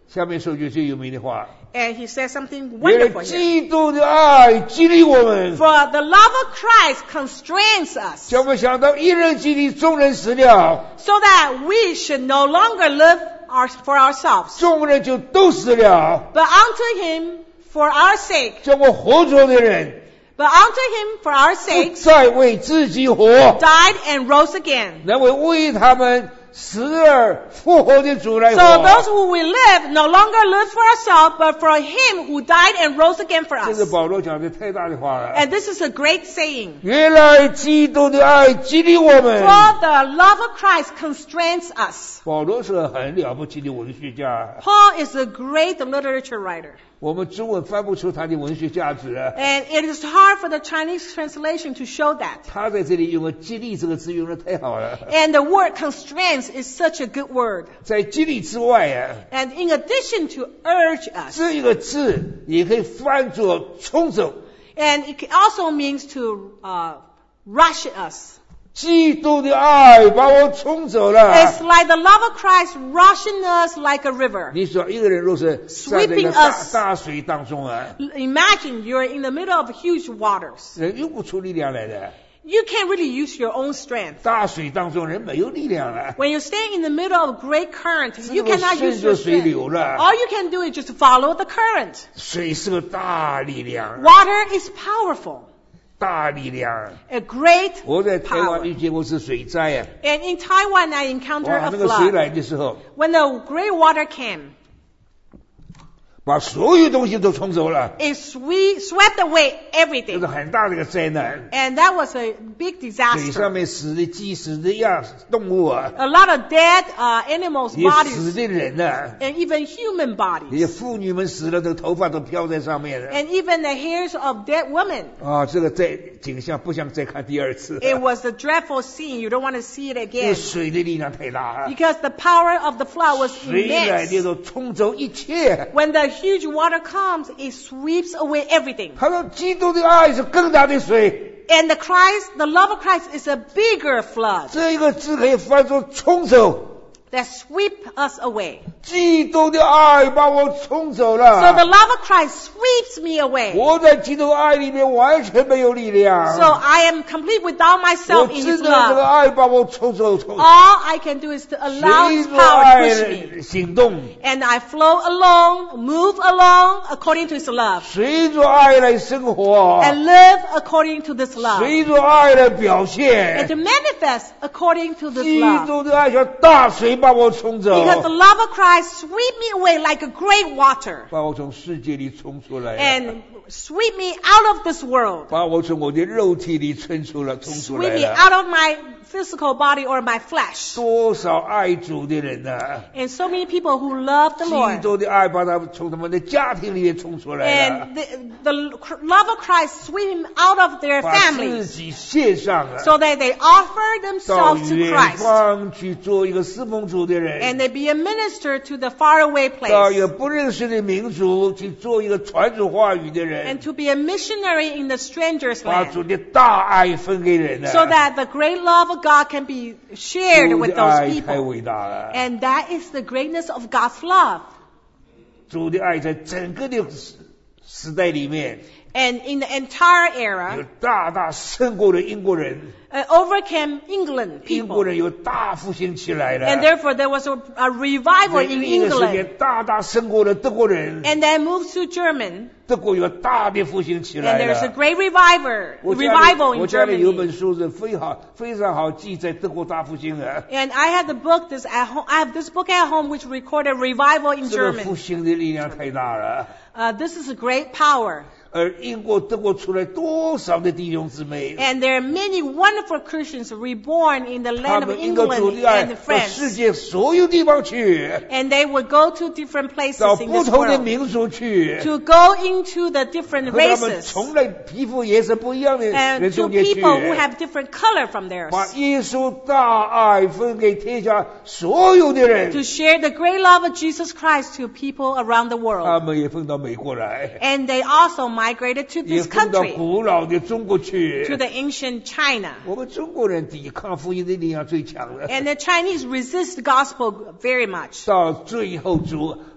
下面说句最有名的话。 And he says something 因 wonderful 为 here. 基督的爱激励我们， For the love of Christ constrains us, 叫我们想到一人激励众人死了， so that we should no longer live our, for ourselves, 众人就都死了。 but unto him for our sake, 叫我活着的人 but unto him for our 不 sake 再为自己活， died and rose again. 那为为他们死而复活的主来 So 活。 those who we live no longer live for ourselves, but for him who died and rose again for 这是 us. 保罗讲的太大的话了。 And this is a great saying. 原来基督的爱激励我们。 For the love of Christ constrains us. 保罗是很了不起的文学家， Paul is a great literature writer. 我们中文翻不出他的文学价值啊。 And it is hard for the Chinese translation to show that. 他在这里用了激励这个字用的太好了。 And the word constrains is such a good word. 在激励之外啊， And in addition to urge us, 这一个字也可以翻作冲走。 and it also means to uh, rush us. 基督的爱把我冲走了。 It's like the love of Christ rushing us like a river. 你说一个人若是在这个 Sweeping 大 us 大水当中啊， Imagine you're in the middle of huge waters. 人用不出力量来的。 You can't really use your own strength. 大水当中人没有力量了， When you stay in the middle of great current, 只 you 能 cannot 顺 use 着 your 水 strength. 流了。 All you can do is just follow the current. 水是个大力量， Water is powerful, 大力量。 a great 我在台湾 power. 遇见过是水灾啊， And in Taiwan, I encountered 哇， a 那个水 flood. 来的时候， When the great water came, 把所有东西都冲走了， it swe- swept away 这是 everything. 很大的一个灾难。 And that was a big 水上 disaster. 面死的鸡、死的鸭、动物啊， A lot of dead uh, animals' 也死 bodies 的人啊， and even human 那些 bodies. 妇女们死了，这个头发都飘在上面了。 And even the hairs of dead women. 啊，这个再景象不想再看第二次， It was a dreadful scene. You don't want to see it 因为 again. 水的力量太大了， Because the power of the flood was 水来的 immense. 都冲走一切。 When the huge water comes, it sweeps away everything. 他说，基督的爱是更大的水， And the Christ, the love of Christ is a bigger flood 这一个字可以翻作冲走。 that sweep us away. 基督的爱把我冲走 So 了， the love of Christ sweeps me away. 我在基督爱里面完全没有力量。 So I am complete without 我 myself in 只 His 能这个 love. 爱把我冲走，冲 All I can do is to allow 随 His 着 power to 爱 push me. 行动， And I flow along, move along according to His love. 随着爱来生活， And live according to this love. 随着爱来表 And 现。 to manifest according to this 基 love. 督的爱像大水把我冲走， Because the love of Christ sweep me away like a great water. 把我从世界里冲出来， And sweep me out of this world. 把我从我的肉体里冲出来，冲出 Sweep 来 me 了。 out of my physical body or my flesh. 多少爱主的人呢、 And so many people who love the 基 Lord. 督的爱把他们从他们的家庭里面冲出来了， And the, the love of Christ sweep them out of their 把自 families 己献上了， so that they offer 到 themselves to 远 Christ. 方去做一个侍奉主的 And 人， they be a minister to the faraway 到一 place. 个不认识的民族去做一个传主话语的 And 人， to be a missionary in the stranger's 把 land. 主的大爱分给人呢。 So that the great love of God can be shared 主 with 的 those 爱太 people. 伟大了， And that is the greatness of God's love. 主的爱在整个的时时代里面， And in the entire 有 era, 大大胜过了英国人， uh, overcame England 英国 people. 人有大复兴起来了。 And therefore there was a, a revival 在 in 另一个时 England. 间，大大胜过了德国人， And then moved to German. 德国有大的复兴起 And 来 there's a 了。 great revival, 我家里 revival 我 in 家里有本 Germany. 书是非常非常好记载德国大复兴的， And I have the book this at home. I have this book at home which recorded revival in 这个复 German. 兴的力量太大了。 Uh, this is a great power. 而英国、德国出来多少的弟兄姊妹， And there are many wonderful Christians reborn in the 他 land of 们因着主 England 的爱 and 到 France. 世界所有地方去， And they would go to different 到 places in 不 this 同的 world 民族去， to go into the different 和他们 races 从来皮肤颜色不一样的 and 人 to 中间去， people who have different color from theirs 把耶稣大爱分给天下所有的人 to。share the great love of Jesus Christ to people around the 他 world. 们也分到美国来， And they also migrated to 也 this 分到 country, 古老的中国 to 去。 the ancient China. 我们中国人抵抗福音的力量最强的， And the Chinese resist the gospel very much. 到最后主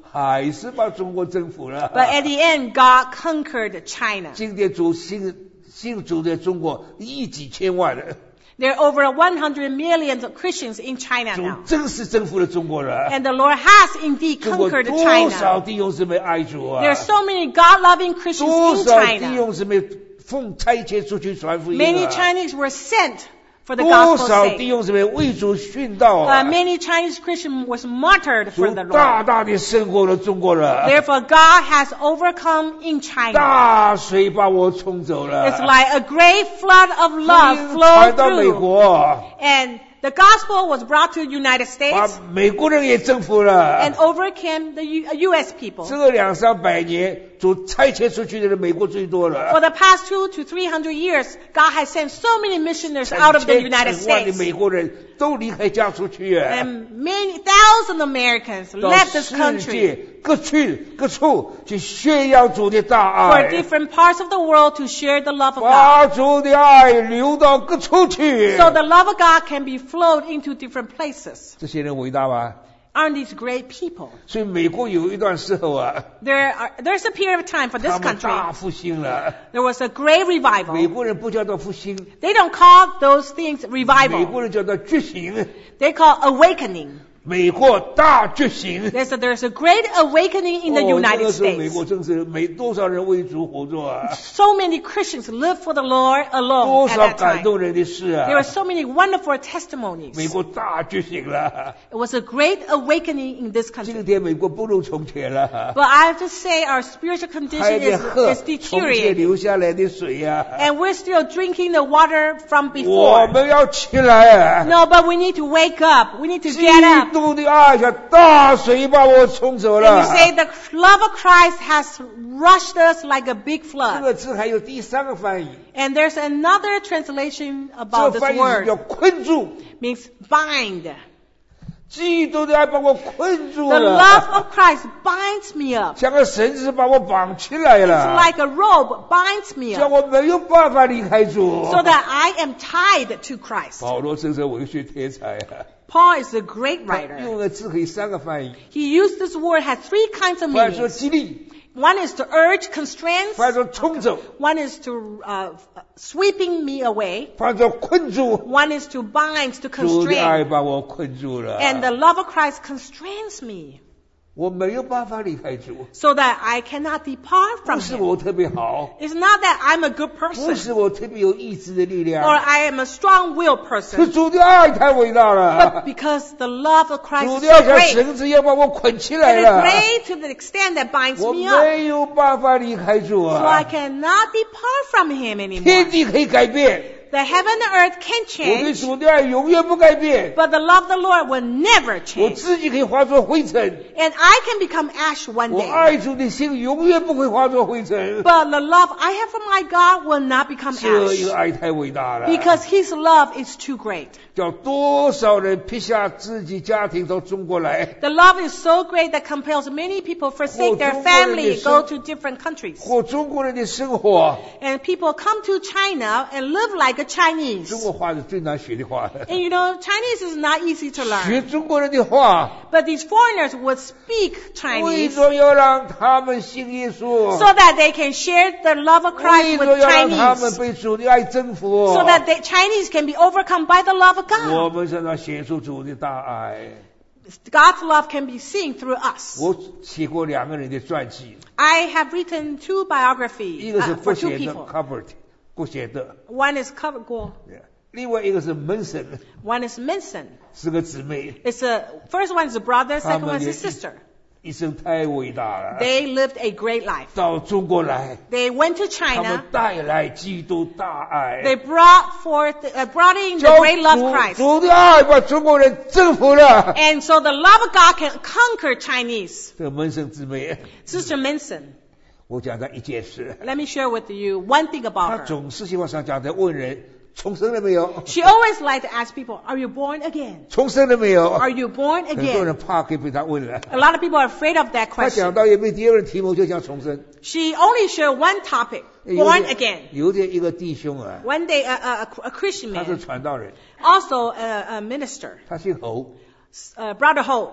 还是把中国征服了。 But at the end, God conquered China. 今天主信信主的中国亿几千万人， There are over one hundred million of Christians in China 主 now. 真是征服了中国人。 And the Lord has indeed 中国 conquered 多少 China. 弟兄姊妹爱主啊 There are！ so many God-loving 多 Christians in 少弟 China. 兄姊妹奉差遣出去传福音 Many 啊！ Chinese were sent for the 多 gospel's 少 sake. 弟兄姊妹为主殉道 Uh, 啊！ many Chinese Christians was martyred 主 for the 大 Lord. 大的胜过了中国人， Therefore, God has overcome in China. 大水把我冲走了。 It's like a great flood of 福 love 音 flowed 传到美 through. 国， And the gospel was brought to the United 把 States 美国人也征服了 and。overcame the U- U S people. 这两三百年，主差遣出去的人，美国最多 For 了。 the past two to three hundred years, God has sent so many missionaries out of the 成千 United 成万的 States. 美国人都离开家出去啊， And many thousand Americans 到 left this 世 country 界各去各处去宣扬主的大 for 爱， different parts of the world to share the love of God. 把主的爱流到各处去。 So the love of God can be flowed into different places. 这些人伟大吗？ Aren't these great people? 所以美国有一段时候啊， There are, there's a period of time for this 他们 country. 大复兴了。 There was a great 美 revival. 国人不叫做复兴， They don't call those things 美 revival. 国人叫做觉醒。 They call awakening. 美国大觉醒。 There's a, there's a great awakening in the 哦，那 United 个时候美 States. 国真是没多少人为主活着啊， So many Christians live for the Lord 多 alone at 少 that 感 time. 动人的事 There were 啊！ so many wonderful testimonies. 美国大觉醒了， It was a great awakening in this country. 今天美国不如从前了， But I have to say our spiritual 还 condition 得 is, 喝 is 从前 deteriorating. 流下来的水呀、啊。 And we're still drinking the water from 我 before. 们要起来啊！ No, but we need to wake up. We need to 基 get up. 督的爱像大水把我冲走 And 了 you。say the love of Christ has rushed us like a big 这 flood. 个字还有第三个翻译， And there's another translation 这 about 个 this 翻译是叫 word. 困住。 Means bind. 基督的爱把我困住 The 了， love of Christ binds me up. 像个绳子把我绑起来 It's 了， like a rope binds me 叫 up. 我没有办法离开主。 So that I am tied to Christ. 保罗真是文学天才啊！ Paul is a great 他 writer. 用的字可以三个翻译， He used this word has three kinds of 翻译说 meanings. 激励， One is to urge, constraints. 翻译说冲走， One is to uh, sweeping me away. 翻译说困住。 One is to bind, to 主的爱 constrain. 把我困住了， And the love of Christ constrains me 我没有办法离开主。 so that I cannot depart 不 from 是 Him. 我特别好， It's not that I'm a good 不 person 是我特别有意志的力 or 量， I am a strong-willed 是 person, 主的爱太伟大 but 了。 because the love of 主 Christ is 的爱 so 像 great. 绳子一样把我捆起 It 来 is 了， great to the extent that binds 我 me up. 没有办法离开主 So I 啊！ cannot depart from Him 天 anymore. 地可以改变， The heaven and earth can 我对 change, 主的爱永远不改变。 but the love of the Lord will never 我 change. 自己可以化作灰尘， And I can become ash one 我 day. 爱主的心永远不会化作灰尘。 But the love I have for my God will not become 这一个 ash. 爱太伟大了， Because His love is too great. 叫多少人撇下自己家庭到中国来， The love is so great that compels many people forsake their family, go to different countries. 过中国人的生活。 And people come to China and live like a 中 Chinese. 国话是最难学的话， And you know, Chinese is not easy to 学 learn. 中国人的话， But these foreigners would speak 为 Chinese 着要让他们信耶稣， so that they can share the love of 为 Christ 着 with 要让他们 Chinese. 被主的爱征服， So that the Chinese can be overcome by the love of 我 God. 们身上显出主的大爱。 God's love can be seen through us. 我写过两个人的传记， I have written two 一 biographies 个是 uh, 不 for two 写的 people. Covered， 不写的， One is covered gold. 另外一个是门神， One is Minson. 是个姊妹， It's a first one is a brother, second one is a 他们也- sister. 一生太伟大了。 They lived a great life. 到中国来， They went to 他们 China. 带来基督大爱， They brought forth, uh, brought in the 叫 great love of 主 Christ. 主的爱把中国人征服了。 And so the love of God can conquer Chinese. 这个门生姊妹， Sister Minson, 我讲她一件事， let me share with you one thing 她 about her. 总是喜欢上讲台问人重生了没有？ She always liked to ask people, are you born again? 重生了没有？ Are you born 很多 again? 人怕可以被她问了。 A lot of people are afraid of that 她讲 question. 到也没第二个题目就讲重生。 She only shared one topic, 有 born 点 again. 有点一个弟兄啊， One day, a, a, a Christian 他是 man, 传道人， also a, a minister, 他姓侯， uh, Brother Ho,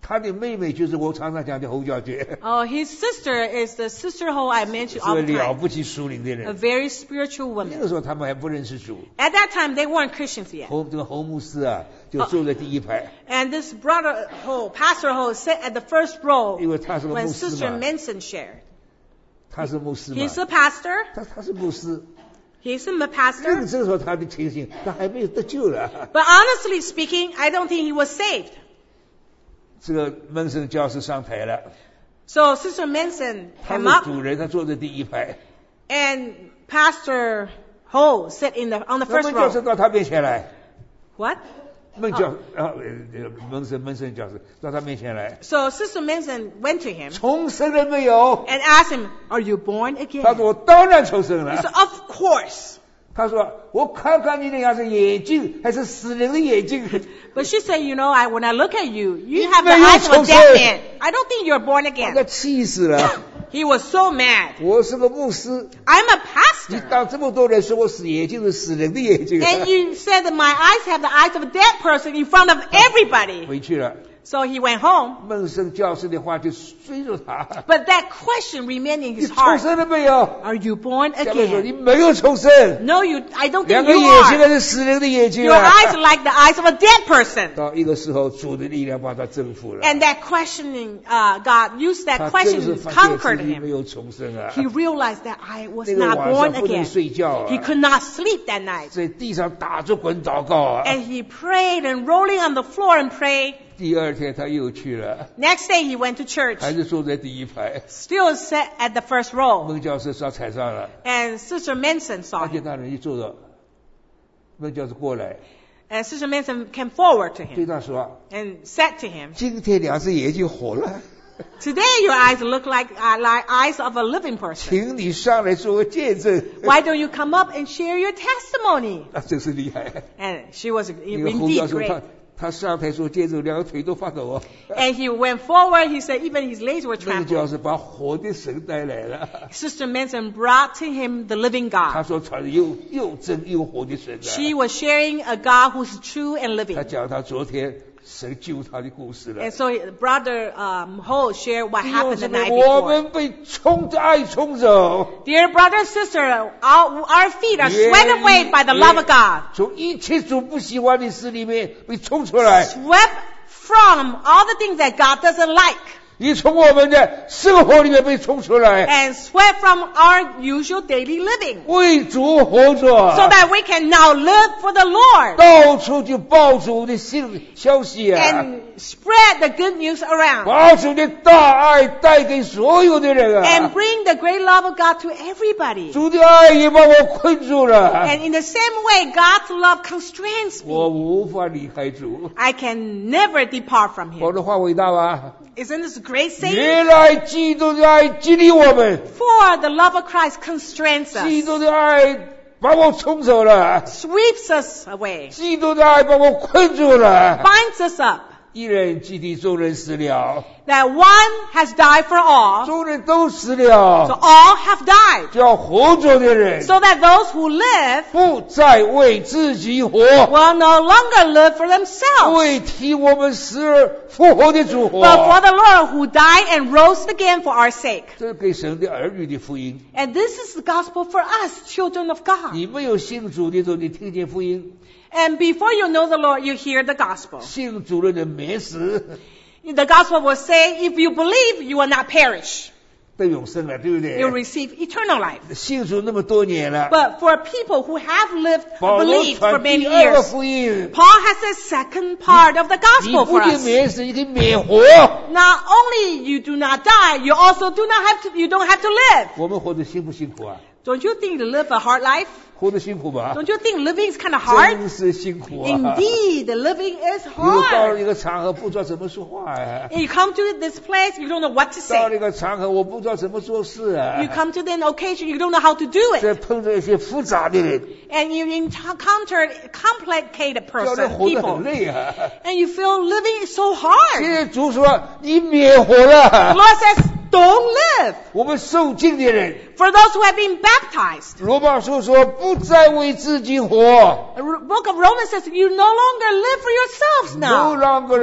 他的妹妹就是我常常讲的侯小姐， Oh, his sister is the sister who I mentioned 是 all 个 the 了 time. 不起属灵的 A 人。 very spiritual 那 woman. 个时候他们还不认识主， At that time, they weren't Christians yet. 侯这个侯牧师啊，就坐在第一排， And this brother Ho, Pastor Ho, sat at the first row 因为他是个 when 牧师 Sister 嘛， Manson shared. 他是牧师嘛， He's a pastor. 他他是牧师， He's a 那 pastor. 个这个时候他的情形，他还没有得救了。 But honestly speaking, I don't think he was saved. 这个门神教士上台了， So Sister Manson 他 came 是 up, 主人，他坐在第一排， and Pastor Ho sat in the on the 那 first 门教士 row. 到他面前来， What? 门教啊呃门神门神教士到他面前来， So Sister Manson went to him 重生了没有？ and asked him, "Are you born 他 again?" 说我当然重生 He 了 said, "Of course." 他说我看看你那样是眼睛还是死人的眼睛。 But she said, "You know, I when I look at you, you have the 没有 eyes of a 重生。 dead man. I don't think you're born 把 again." 他气死了。 He was so mad. 我是个牧师， I'm a 你 pastor. 当这么多人说我死眼睛是死人的眼睛。 And you said that my eyes have the eyes of a dead person in front of everybody. 回去了， So he went home. 门神教士的话就追着他。 But that question remained in 你 his 重 heart. 生了没有？ Are you born 下面说 again? 你没有重生， No, you. I don't 两 think 个 you 眼睛 are. 还是死人的眼睛 Your 啊。 eyes are like the eyes of a dead person. 到一个时候，主的力量把他征服了。 And that questioning, uh, God used 他 that 真是 question, 发现 conquered 自己没 him. 有重生啊。 He realized that I was 那个 not 晚 born 上不能 again. 睡觉 He 啊， could not sleep that night. 在地上打着滚祷告啊。 And he prayed and rolling on the floor and prayed. 第二天他又去了， Next day he went to church, 还是坐在第一排。 still sat at the first row. 孟教授上台上了， And Sister Manson saw 发现 him. 那人一坐着，孟教授过来 And Sister Manson came forward to 对 him 他说 and said to him, 今天两只眼睛活了， "Today your eyes look like, uh, like eyes of a living person. 请你上来做个见证。 Why don't you come up and share your testimony?" 啊，真是厉害！ And she was 那个侯教 indeed 授他 great. 他上台做见证，两个腿都发抖啊。 And he went forward. He said even his legs were 那个 trembling. 教授把活的神带来了， Sister Manson brought to him the living 他 God. 说传的又又真又活的神 She 啊。 was sharing a God who's true and 他 living. 讲他昨天神救他的故事了 And。so Brother um, Ho shared what 弟兄 happened 姊 the 妹， night 我 before. 们被冲着爱冲走， Dear brother, sister, our, our feet are swept away by the love of God. 从一切主不喜欢的事里面被冲出来， Swept from all the things that God doesn't like. 你从我们的生活里面被冲出来， And swept from our usual daily living. 为主活 So 着， that we can now live for the Lord. 到处去报主的信消息啊， And spread the good news around. 把主的大爱带给所有的人 And 啊。 bring the great love of God to everybody. 主的爱也把我困住了， And in the same way, God's love constrains 我 me. 无法离开主。 I can never depart from 我 Him. 的话伟大吧？ Isn't this a great saying? 原来基督的爱激励我们， For the love of Christ constrains 基 us, 督的爱把我冲走了， sweeps us away, 基督的爱把我困住了。 binds us up. 一人既替众人死了， That one has died for all, 众人都死 so 了， all have died. 叫活着的人 So that those who live 不再为自己活， will no longer live for themselves, 为替我们死而复活的主 but for 活。 the Lord who died and rose again for our sake. 这是给神的儿女的福音。 And this is the gospel for us, children of God. 你没有信主的时候，你听见福音， And before you know the Lord, you hear the gospel. 信主的人免死， The gospel will say, if you believe, you will not perish. 得永生了，对不 You'll 对？ receive eternal life. 信主那么多年了， But for people who have lived, 保罗 believed for 传 many 第二个 years, 福音， Paul has a second part of the 你 gospel 不 for 仅 us. 免死，你可以免活。 Not only you do not die, you also do not have to, you don't have to live. 我们活得辛不辛苦啊？ Don't you think to live a hard life? 活得辛苦吧？ Don't you think living is kind of hard? 真是辛苦啊！ Indeed, the living is 有的到了 hard. 一个场合不知道怎么说话啊， And you come to this place, you don't know what to 到了 say. 一个场合我不知道怎么做事啊 You，come to an occasion, you don't know how to do it. 再碰着一些复杂的人， And you encounter complicated 叫人 person, 活得 people. 很累啊。 And you feel living is so 现 hard. 在主说你免活 The 了， Lord says, don't live. 我们受敬的人， For those who have been baptized. 罗马书说不再为自己活 The book of Romans says, you no longer live for yourselves ，no now. longer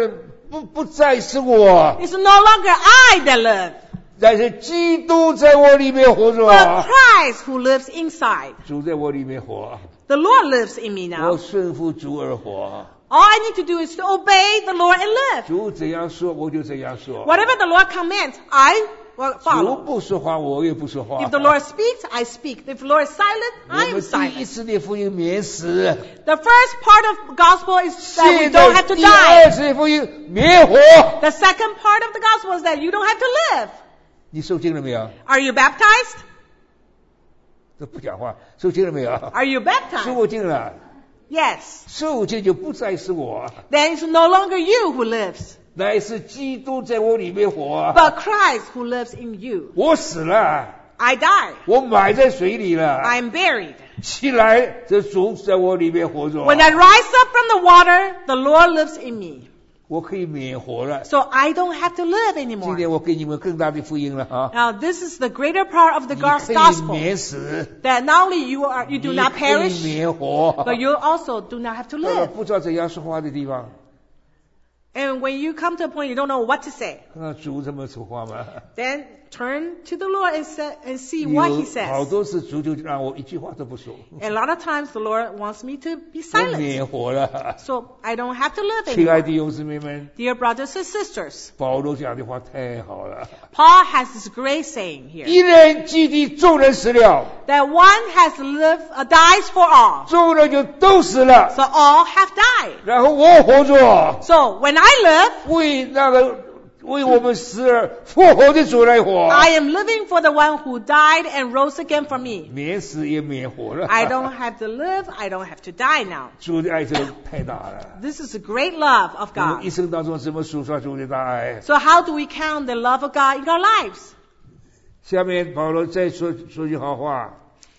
不不再是我， It's no longer I that live, 但是基督在我里面活着， but Christ who lives inside. 主在我里面活， The Lord lives in me 我 now. 顺服主而活。 All I need to do is to obey the Lord and live. 主怎样说，我就怎样说。 Whatever the Lord commands, I will 主 follow. 不说话，我也不说话。 If the Lord speaks, I speak. If the Lord is silent, 我 I am 们第一 silent. 次的福音免死， The first part of the gospel is that we 现 don't 在 have to 第二 die. 次的福音免活。 The second part of the gospel is that you don't have to live. 你受惊了没有？ Are you baptized? 都不讲话，受惊了没有？ Are you baptized? 受惊了， Yes. 受惊就不再是我， Then it's no longer you who lives, 乃是基督在我里面活。 but Christ who lives in you. 我死了， I die. 我埋在水里了， I am buried. 起来，这主在我里面活着。 When I rise up from the water, the Lord lives in me. 我可以免活了。 So I don't have to live 今 anymore. 天我给你们更大的福音了啊！ Now this is the greater part of the 你 God's 可以 gospel. 免死， That not only you are, you do 你 not 可以 perish, 免活。 but you also do not have to 到了 live. 不知道怎样说话的地方， And when you come to a point you don't know what to say, 看看主怎么说话嘛。 then turn to the Lord and, say, and see what He 有好 says. 多次主就让我一句话都不说， And a lot of times the Lord wants me to be 我 silent, 免活了。 so I don't have to live 亲爱 anymore. 的弟兄姊妹们， Dear brothers and sisters, 保罗讲的话太好了。 Paul has this great saying 一 here, 人既地众人死了， that one has lived, uh, dies for all, 众人就都死了， so all have died. 然后我活着， So when I live, 为那个为我们死而复活的主来活， I am living for the one who died and rose again for me. 免死也免活了。 I don't have to live, I don't have to die now. 主的爱真的太大了。 This is a great love of 我们 God. 一生当中怎么数算主的大爱？ So how do we count the love of God in our lives? 下面保罗再说说句好话：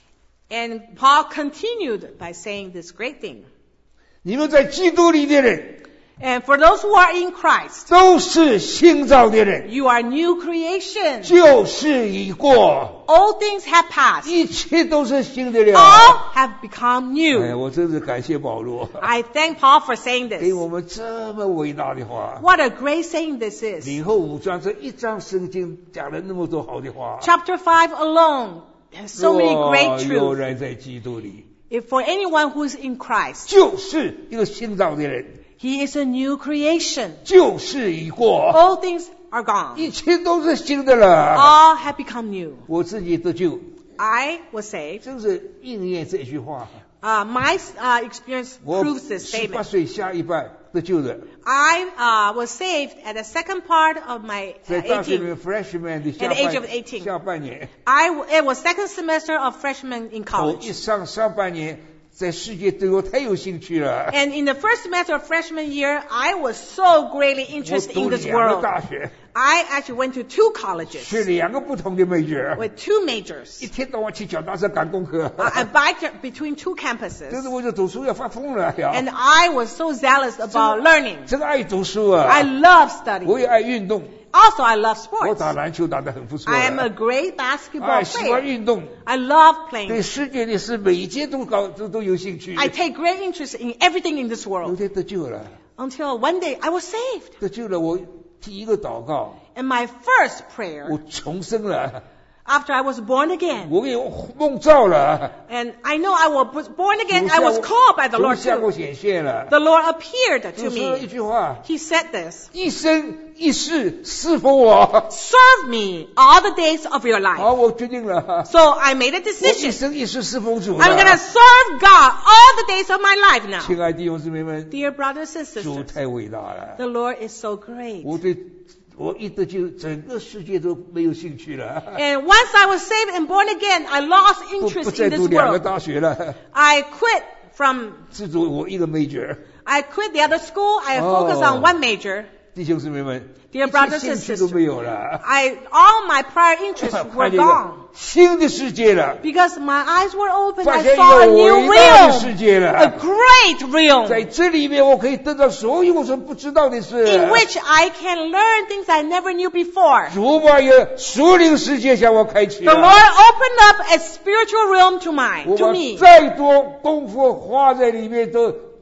And Paul continued by saying this great thing. 你们在基督里的人， And for those who are in Christ, 都是新造的人， you are new creation. 旧事已过， All things have passed. 一切都是新的了。 All have become 哎呀， new. 我真是感谢保罗， I thank Paul for saying 给 this. 我们这么伟大的话。 What a great saying this is. 领后五章这一章圣经讲了那么多好的话。 Chapter five alone has so many 若 great 有 truths. 人在基督里， If for anyone who is in Christ, 就是一个新造的人， he is a new creation. 旧事已过， All things are gone. 一切都是新的了。 All have become new. 我自己得救， I was saved. 真是应验这句话。 Uh, my uh, experience 我 proves this 十八 statement. 岁下一半得救的， I uh, was saved at the second part of my 在 uh, 大学里 eighteen. 面 freshman 的下 At the age of 半 eighteen. 下半年， I it was second semester of freshman in 头 college. 一上上半年，在世界对我太有兴趣了。 And in the first semester of freshman year, I was so greatly 我 interested 读 in this 两个 world. 大学， I actually went to two colleges 是两个不同的 major， with two majors. 一天到晚骑脚踏车赶功课， I, I biked between two 真 campuses. 是为了读书要发疯了呀！ And I was so zealous about learning. 真的爱读书啊！ I love 我 studying. 也爱运动， Also, I love 我 sports. 打篮球打得很不错 I am a 的， great basketball 哎，喜欢 player. 运动， I love playing. 对世界的事每一件都搞都都有兴趣。 I take great interest in everything in this 有 world. 天得救了， Until one day I was saved. 得救了，我第一个祷告， And my first 我 prayer, 重生了， after I was born again, 我有梦照了， and I know I was born 主 again, I 向 was 我 called by the 主 Lord 向我 too. 显现了。 The Lord appeared 主 to 说了一 me. 句话： He said this, 一生一世侍奉我。 serve me all the days of your life. 好，我决定了， So I made a 我一 decision. 生一世侍奉主 I'm going to 了。 serve God all the days of my life now. 亲爱的弟兄姊妹们， Dear brothers and 主 sisters, 太伟大了。 the Lord is so great. 我对我一得救，整个世界都没有兴趣了， And once I was saved and born again, I lost 不不 interest 再 in 读 this 两个 world. 大学了， I quit from, 只读我一个 major。 I quit the other school. I Oh. focused on one major. 弟兄姊妹们， Dear 一 brothers 切 and 兴趣都没 sisters, 有了， I, all my prior interests 看 were 见一个 gone. 新的世界了， Because my eyes were open, 发 I 现一 saw a 个 new 伟大的世 realm, 界 a 了。 great 在 realm, 这里面，我可以得到所有我所不知道的事。 in which I can learn things I never knew before. 主把一个属灵世界向我开启 The 了。 Lord opened up a spiritual realm to 我 mine, to 把 me. 再多功夫花在里面都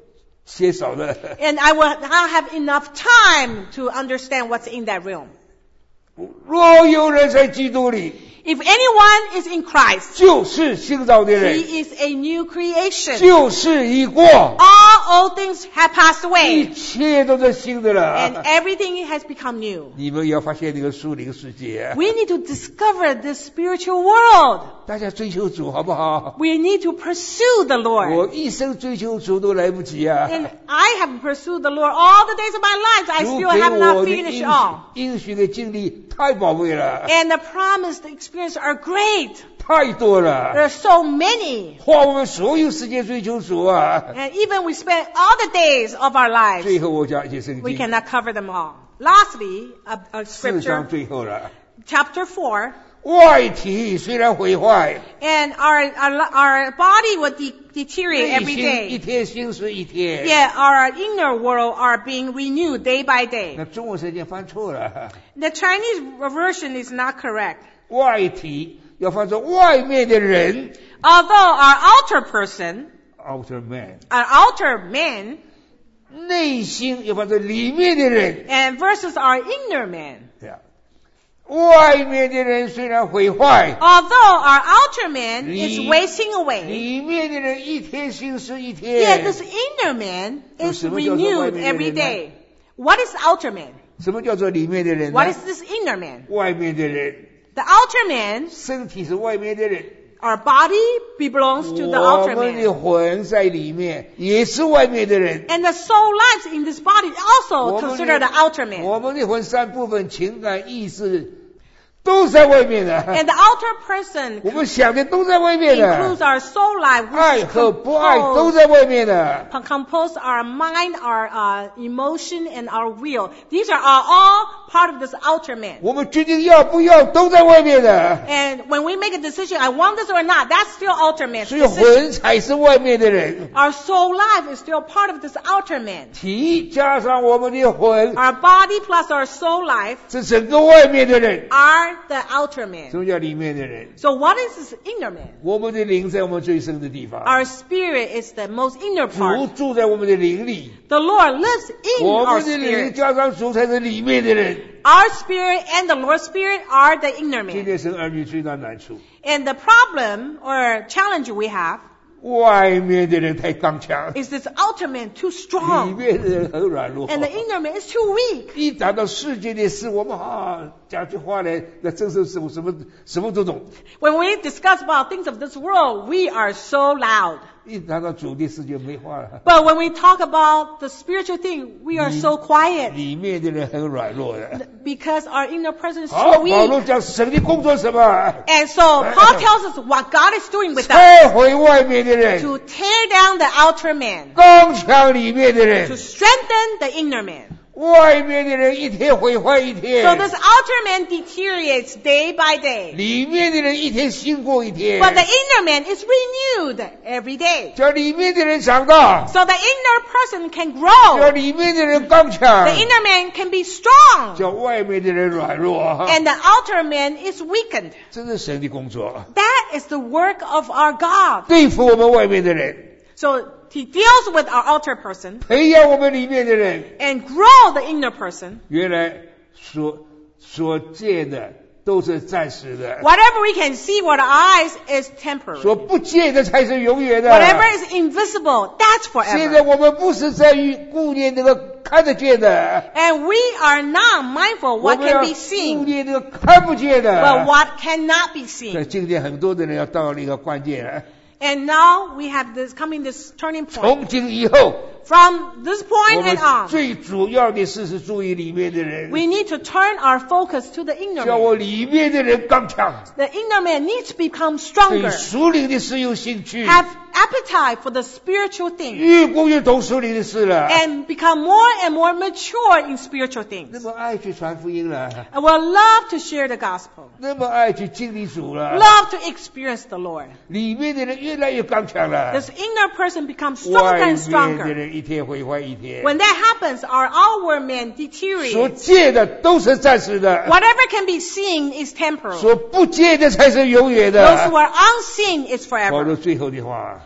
些少的。 And I will not have enough time to understand what's in that realm. 若有人在基督里， If anyone is in Christ, 就是新造的人， he is a new creation. 旧事已过， All old things have passed 一 away, 切都是新的 and 了。 everything has become new. 你们也要发现这个属灵世界， We need to discover this spiritual world. 大家追求主好不好？ We need to pursue the 我 Lord. 一生追求主都来不及啊！ And I have pursued the Lord all the days of my life. I 主 still 给 have 我 not 的 finished 应 all. 应许的经历太宝贵了， And the promised experience are great. 太多 There 了， are so many. 花我们所有时间追求主啊！ And even we spend all the days of our lives, 最后我讲一些圣 we 经， cannot cover them all. Lastly, a, a 四章 scripture, 最后了。 chapter four. 外体虽然毁坏， And our, our, our body will de- deteriorate 内 every 心一 day. 天新是一天。 Yet our inner world are being renewed day by day. 那中文圣经翻错了， The Chinese version is not correct. 外体要翻作外面的人 Although our outer person, ，outer man， our outer man, 内心要翻作里面的人。 and versus our inner man. 对啊，外面的人虽然毁坏， Although our outer man is 里 wasting away, 里面的人一天新是一 yet 天。 this inner man is 什么叫做外面的人呢？ renewed every day. What is outer man? 什么叫做里面的人呢 What is this inner man? 外面的人， The outer man, 身体是外面的人， our body belongs to the 我 outer 们的 man. 魂在里面也是外面的人。 And the soul lives in this body 我 also 们 considered the outer man. 我们的魂三部分，情感、意识都在外面的。 And the outer person 我们想的都在外面 includes 的， our soul life, 爱 which 和不爱都 compose, 在外面的。 compose our mind, our uh, emotion, and our will. These are all part of this outer man. 我们决定要不要都在外面的， And when we make a decision, I want this or not, that's still outer man. 所以魂才是外面的人。 Our soul life is still part of this outer man. 体加上我们的魂， Our body plus our soul life 是整个外面的人。 are the outer 什 man. 么叫里面的人？ So what is this inner man? 我们的灵在我们最深的地方， Our spirit is the most inner 主 part. 住在我们的灵里， The Lord lives in 我 our 们的灵 spirit. 加上主才是里面的人。 Our spirit and the Lord's spirit are the inner 今 man. 天生儿女最大难处， And the problem or challenge we have 外面的人太刚强， is this outer man too 里 strong 面的人很软弱。 and the inner man is too weak. 一谈到世界的事，我们啊讲句话来，那真是什么什么什么都懂。 When we discuss about things of this world, we are so loud. 一谈到主的世界没话了， But when we talk about the spiritual thing, we are so quiet 里面的人很软弱的。 because our inner person is 好， so 保 weak. 罗讲神的工作是什么？ And so Paul tells us what God is doing with us 拆毁外面的人， to tear down the outer man, 刚强里面的 to 人， strengthen the inner man. 外面的人一天毁坏一 So 天， this outer man deteriorates day by day. 里面的人一天新过一天。 But the inner man is renewed every day. 叫里面的人长大， So the inner person can 叫 grow. 里面的人刚强 The，inner man can be strong. 叫外面的人软弱。 And the outer man is weakened. 这是神的工作， That is the work of our God. 对付我们外面的人， So he deals with our outer person 培养我们里面的人。 and grow the inner person. 原来所所见的都是暂时的， Whatever we can see with our eyes is temporary. 所不见的才是永远的。 Whatever is invisible, that's 现在 forever. 我们不是在于顾念那个看得见的， And we are not mindful 我 what 们要 can be 顾 seen, 念那个看不见 but 的。 what cannot be 在 seen. 今天很多的人要到了一个关键， And now we have this coming this turning point. 从今以后， From this 我 point 们 and on, 最主要的事是注意里面的人， we need to turn our focus to the inner 叫 man. 我里面的人刚强， The inner man needs to become 对 stronger, 属灵的事有兴趣， have appetite for the spiritual things, 越过越懂属灵的事了， and become more and more mature in spiritual 那 things. 么爱去传福音了， I will love to share the gospel, 那么爱去经历主了， love to experience the Lord. 里面的人越来越刚强了， This inner person becomes stronger 外 and 面的 stronger. 人一天毁坏一天， When that happens, our outward man 所 deteriorates. 见的都是暂时的， Whatever can be seen is temporal. 所不见的才是永远 Those who 的。 are unseen is 保罗 forever. 最后的话，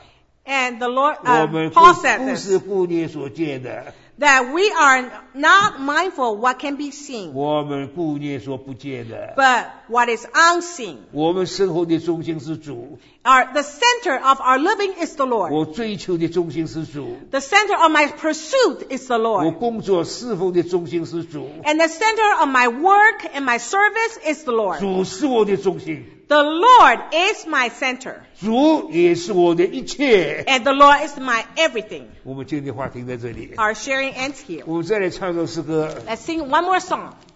And the Lord, 我 uh, 们 Paul 不 said 不 this, 是顾念所见的， that we are not mindful of what can be seen, 我们顾念所不见的。 but what is unseen. 我们生活的中心是主， Our, the center of our living is the Lord. 我追求的中心是主， The center of my pursuit is the 我 Lord. 工作侍奉的中心是主， And the center of my work and my service is the Lord. 主是我的中心， The Lord is my center. 主也是我的一切。 And the Lord is my everything. 我们今天的话停在这里， Our sharing ends here. 我们再来唱首诗歌。 Let's sing one more song.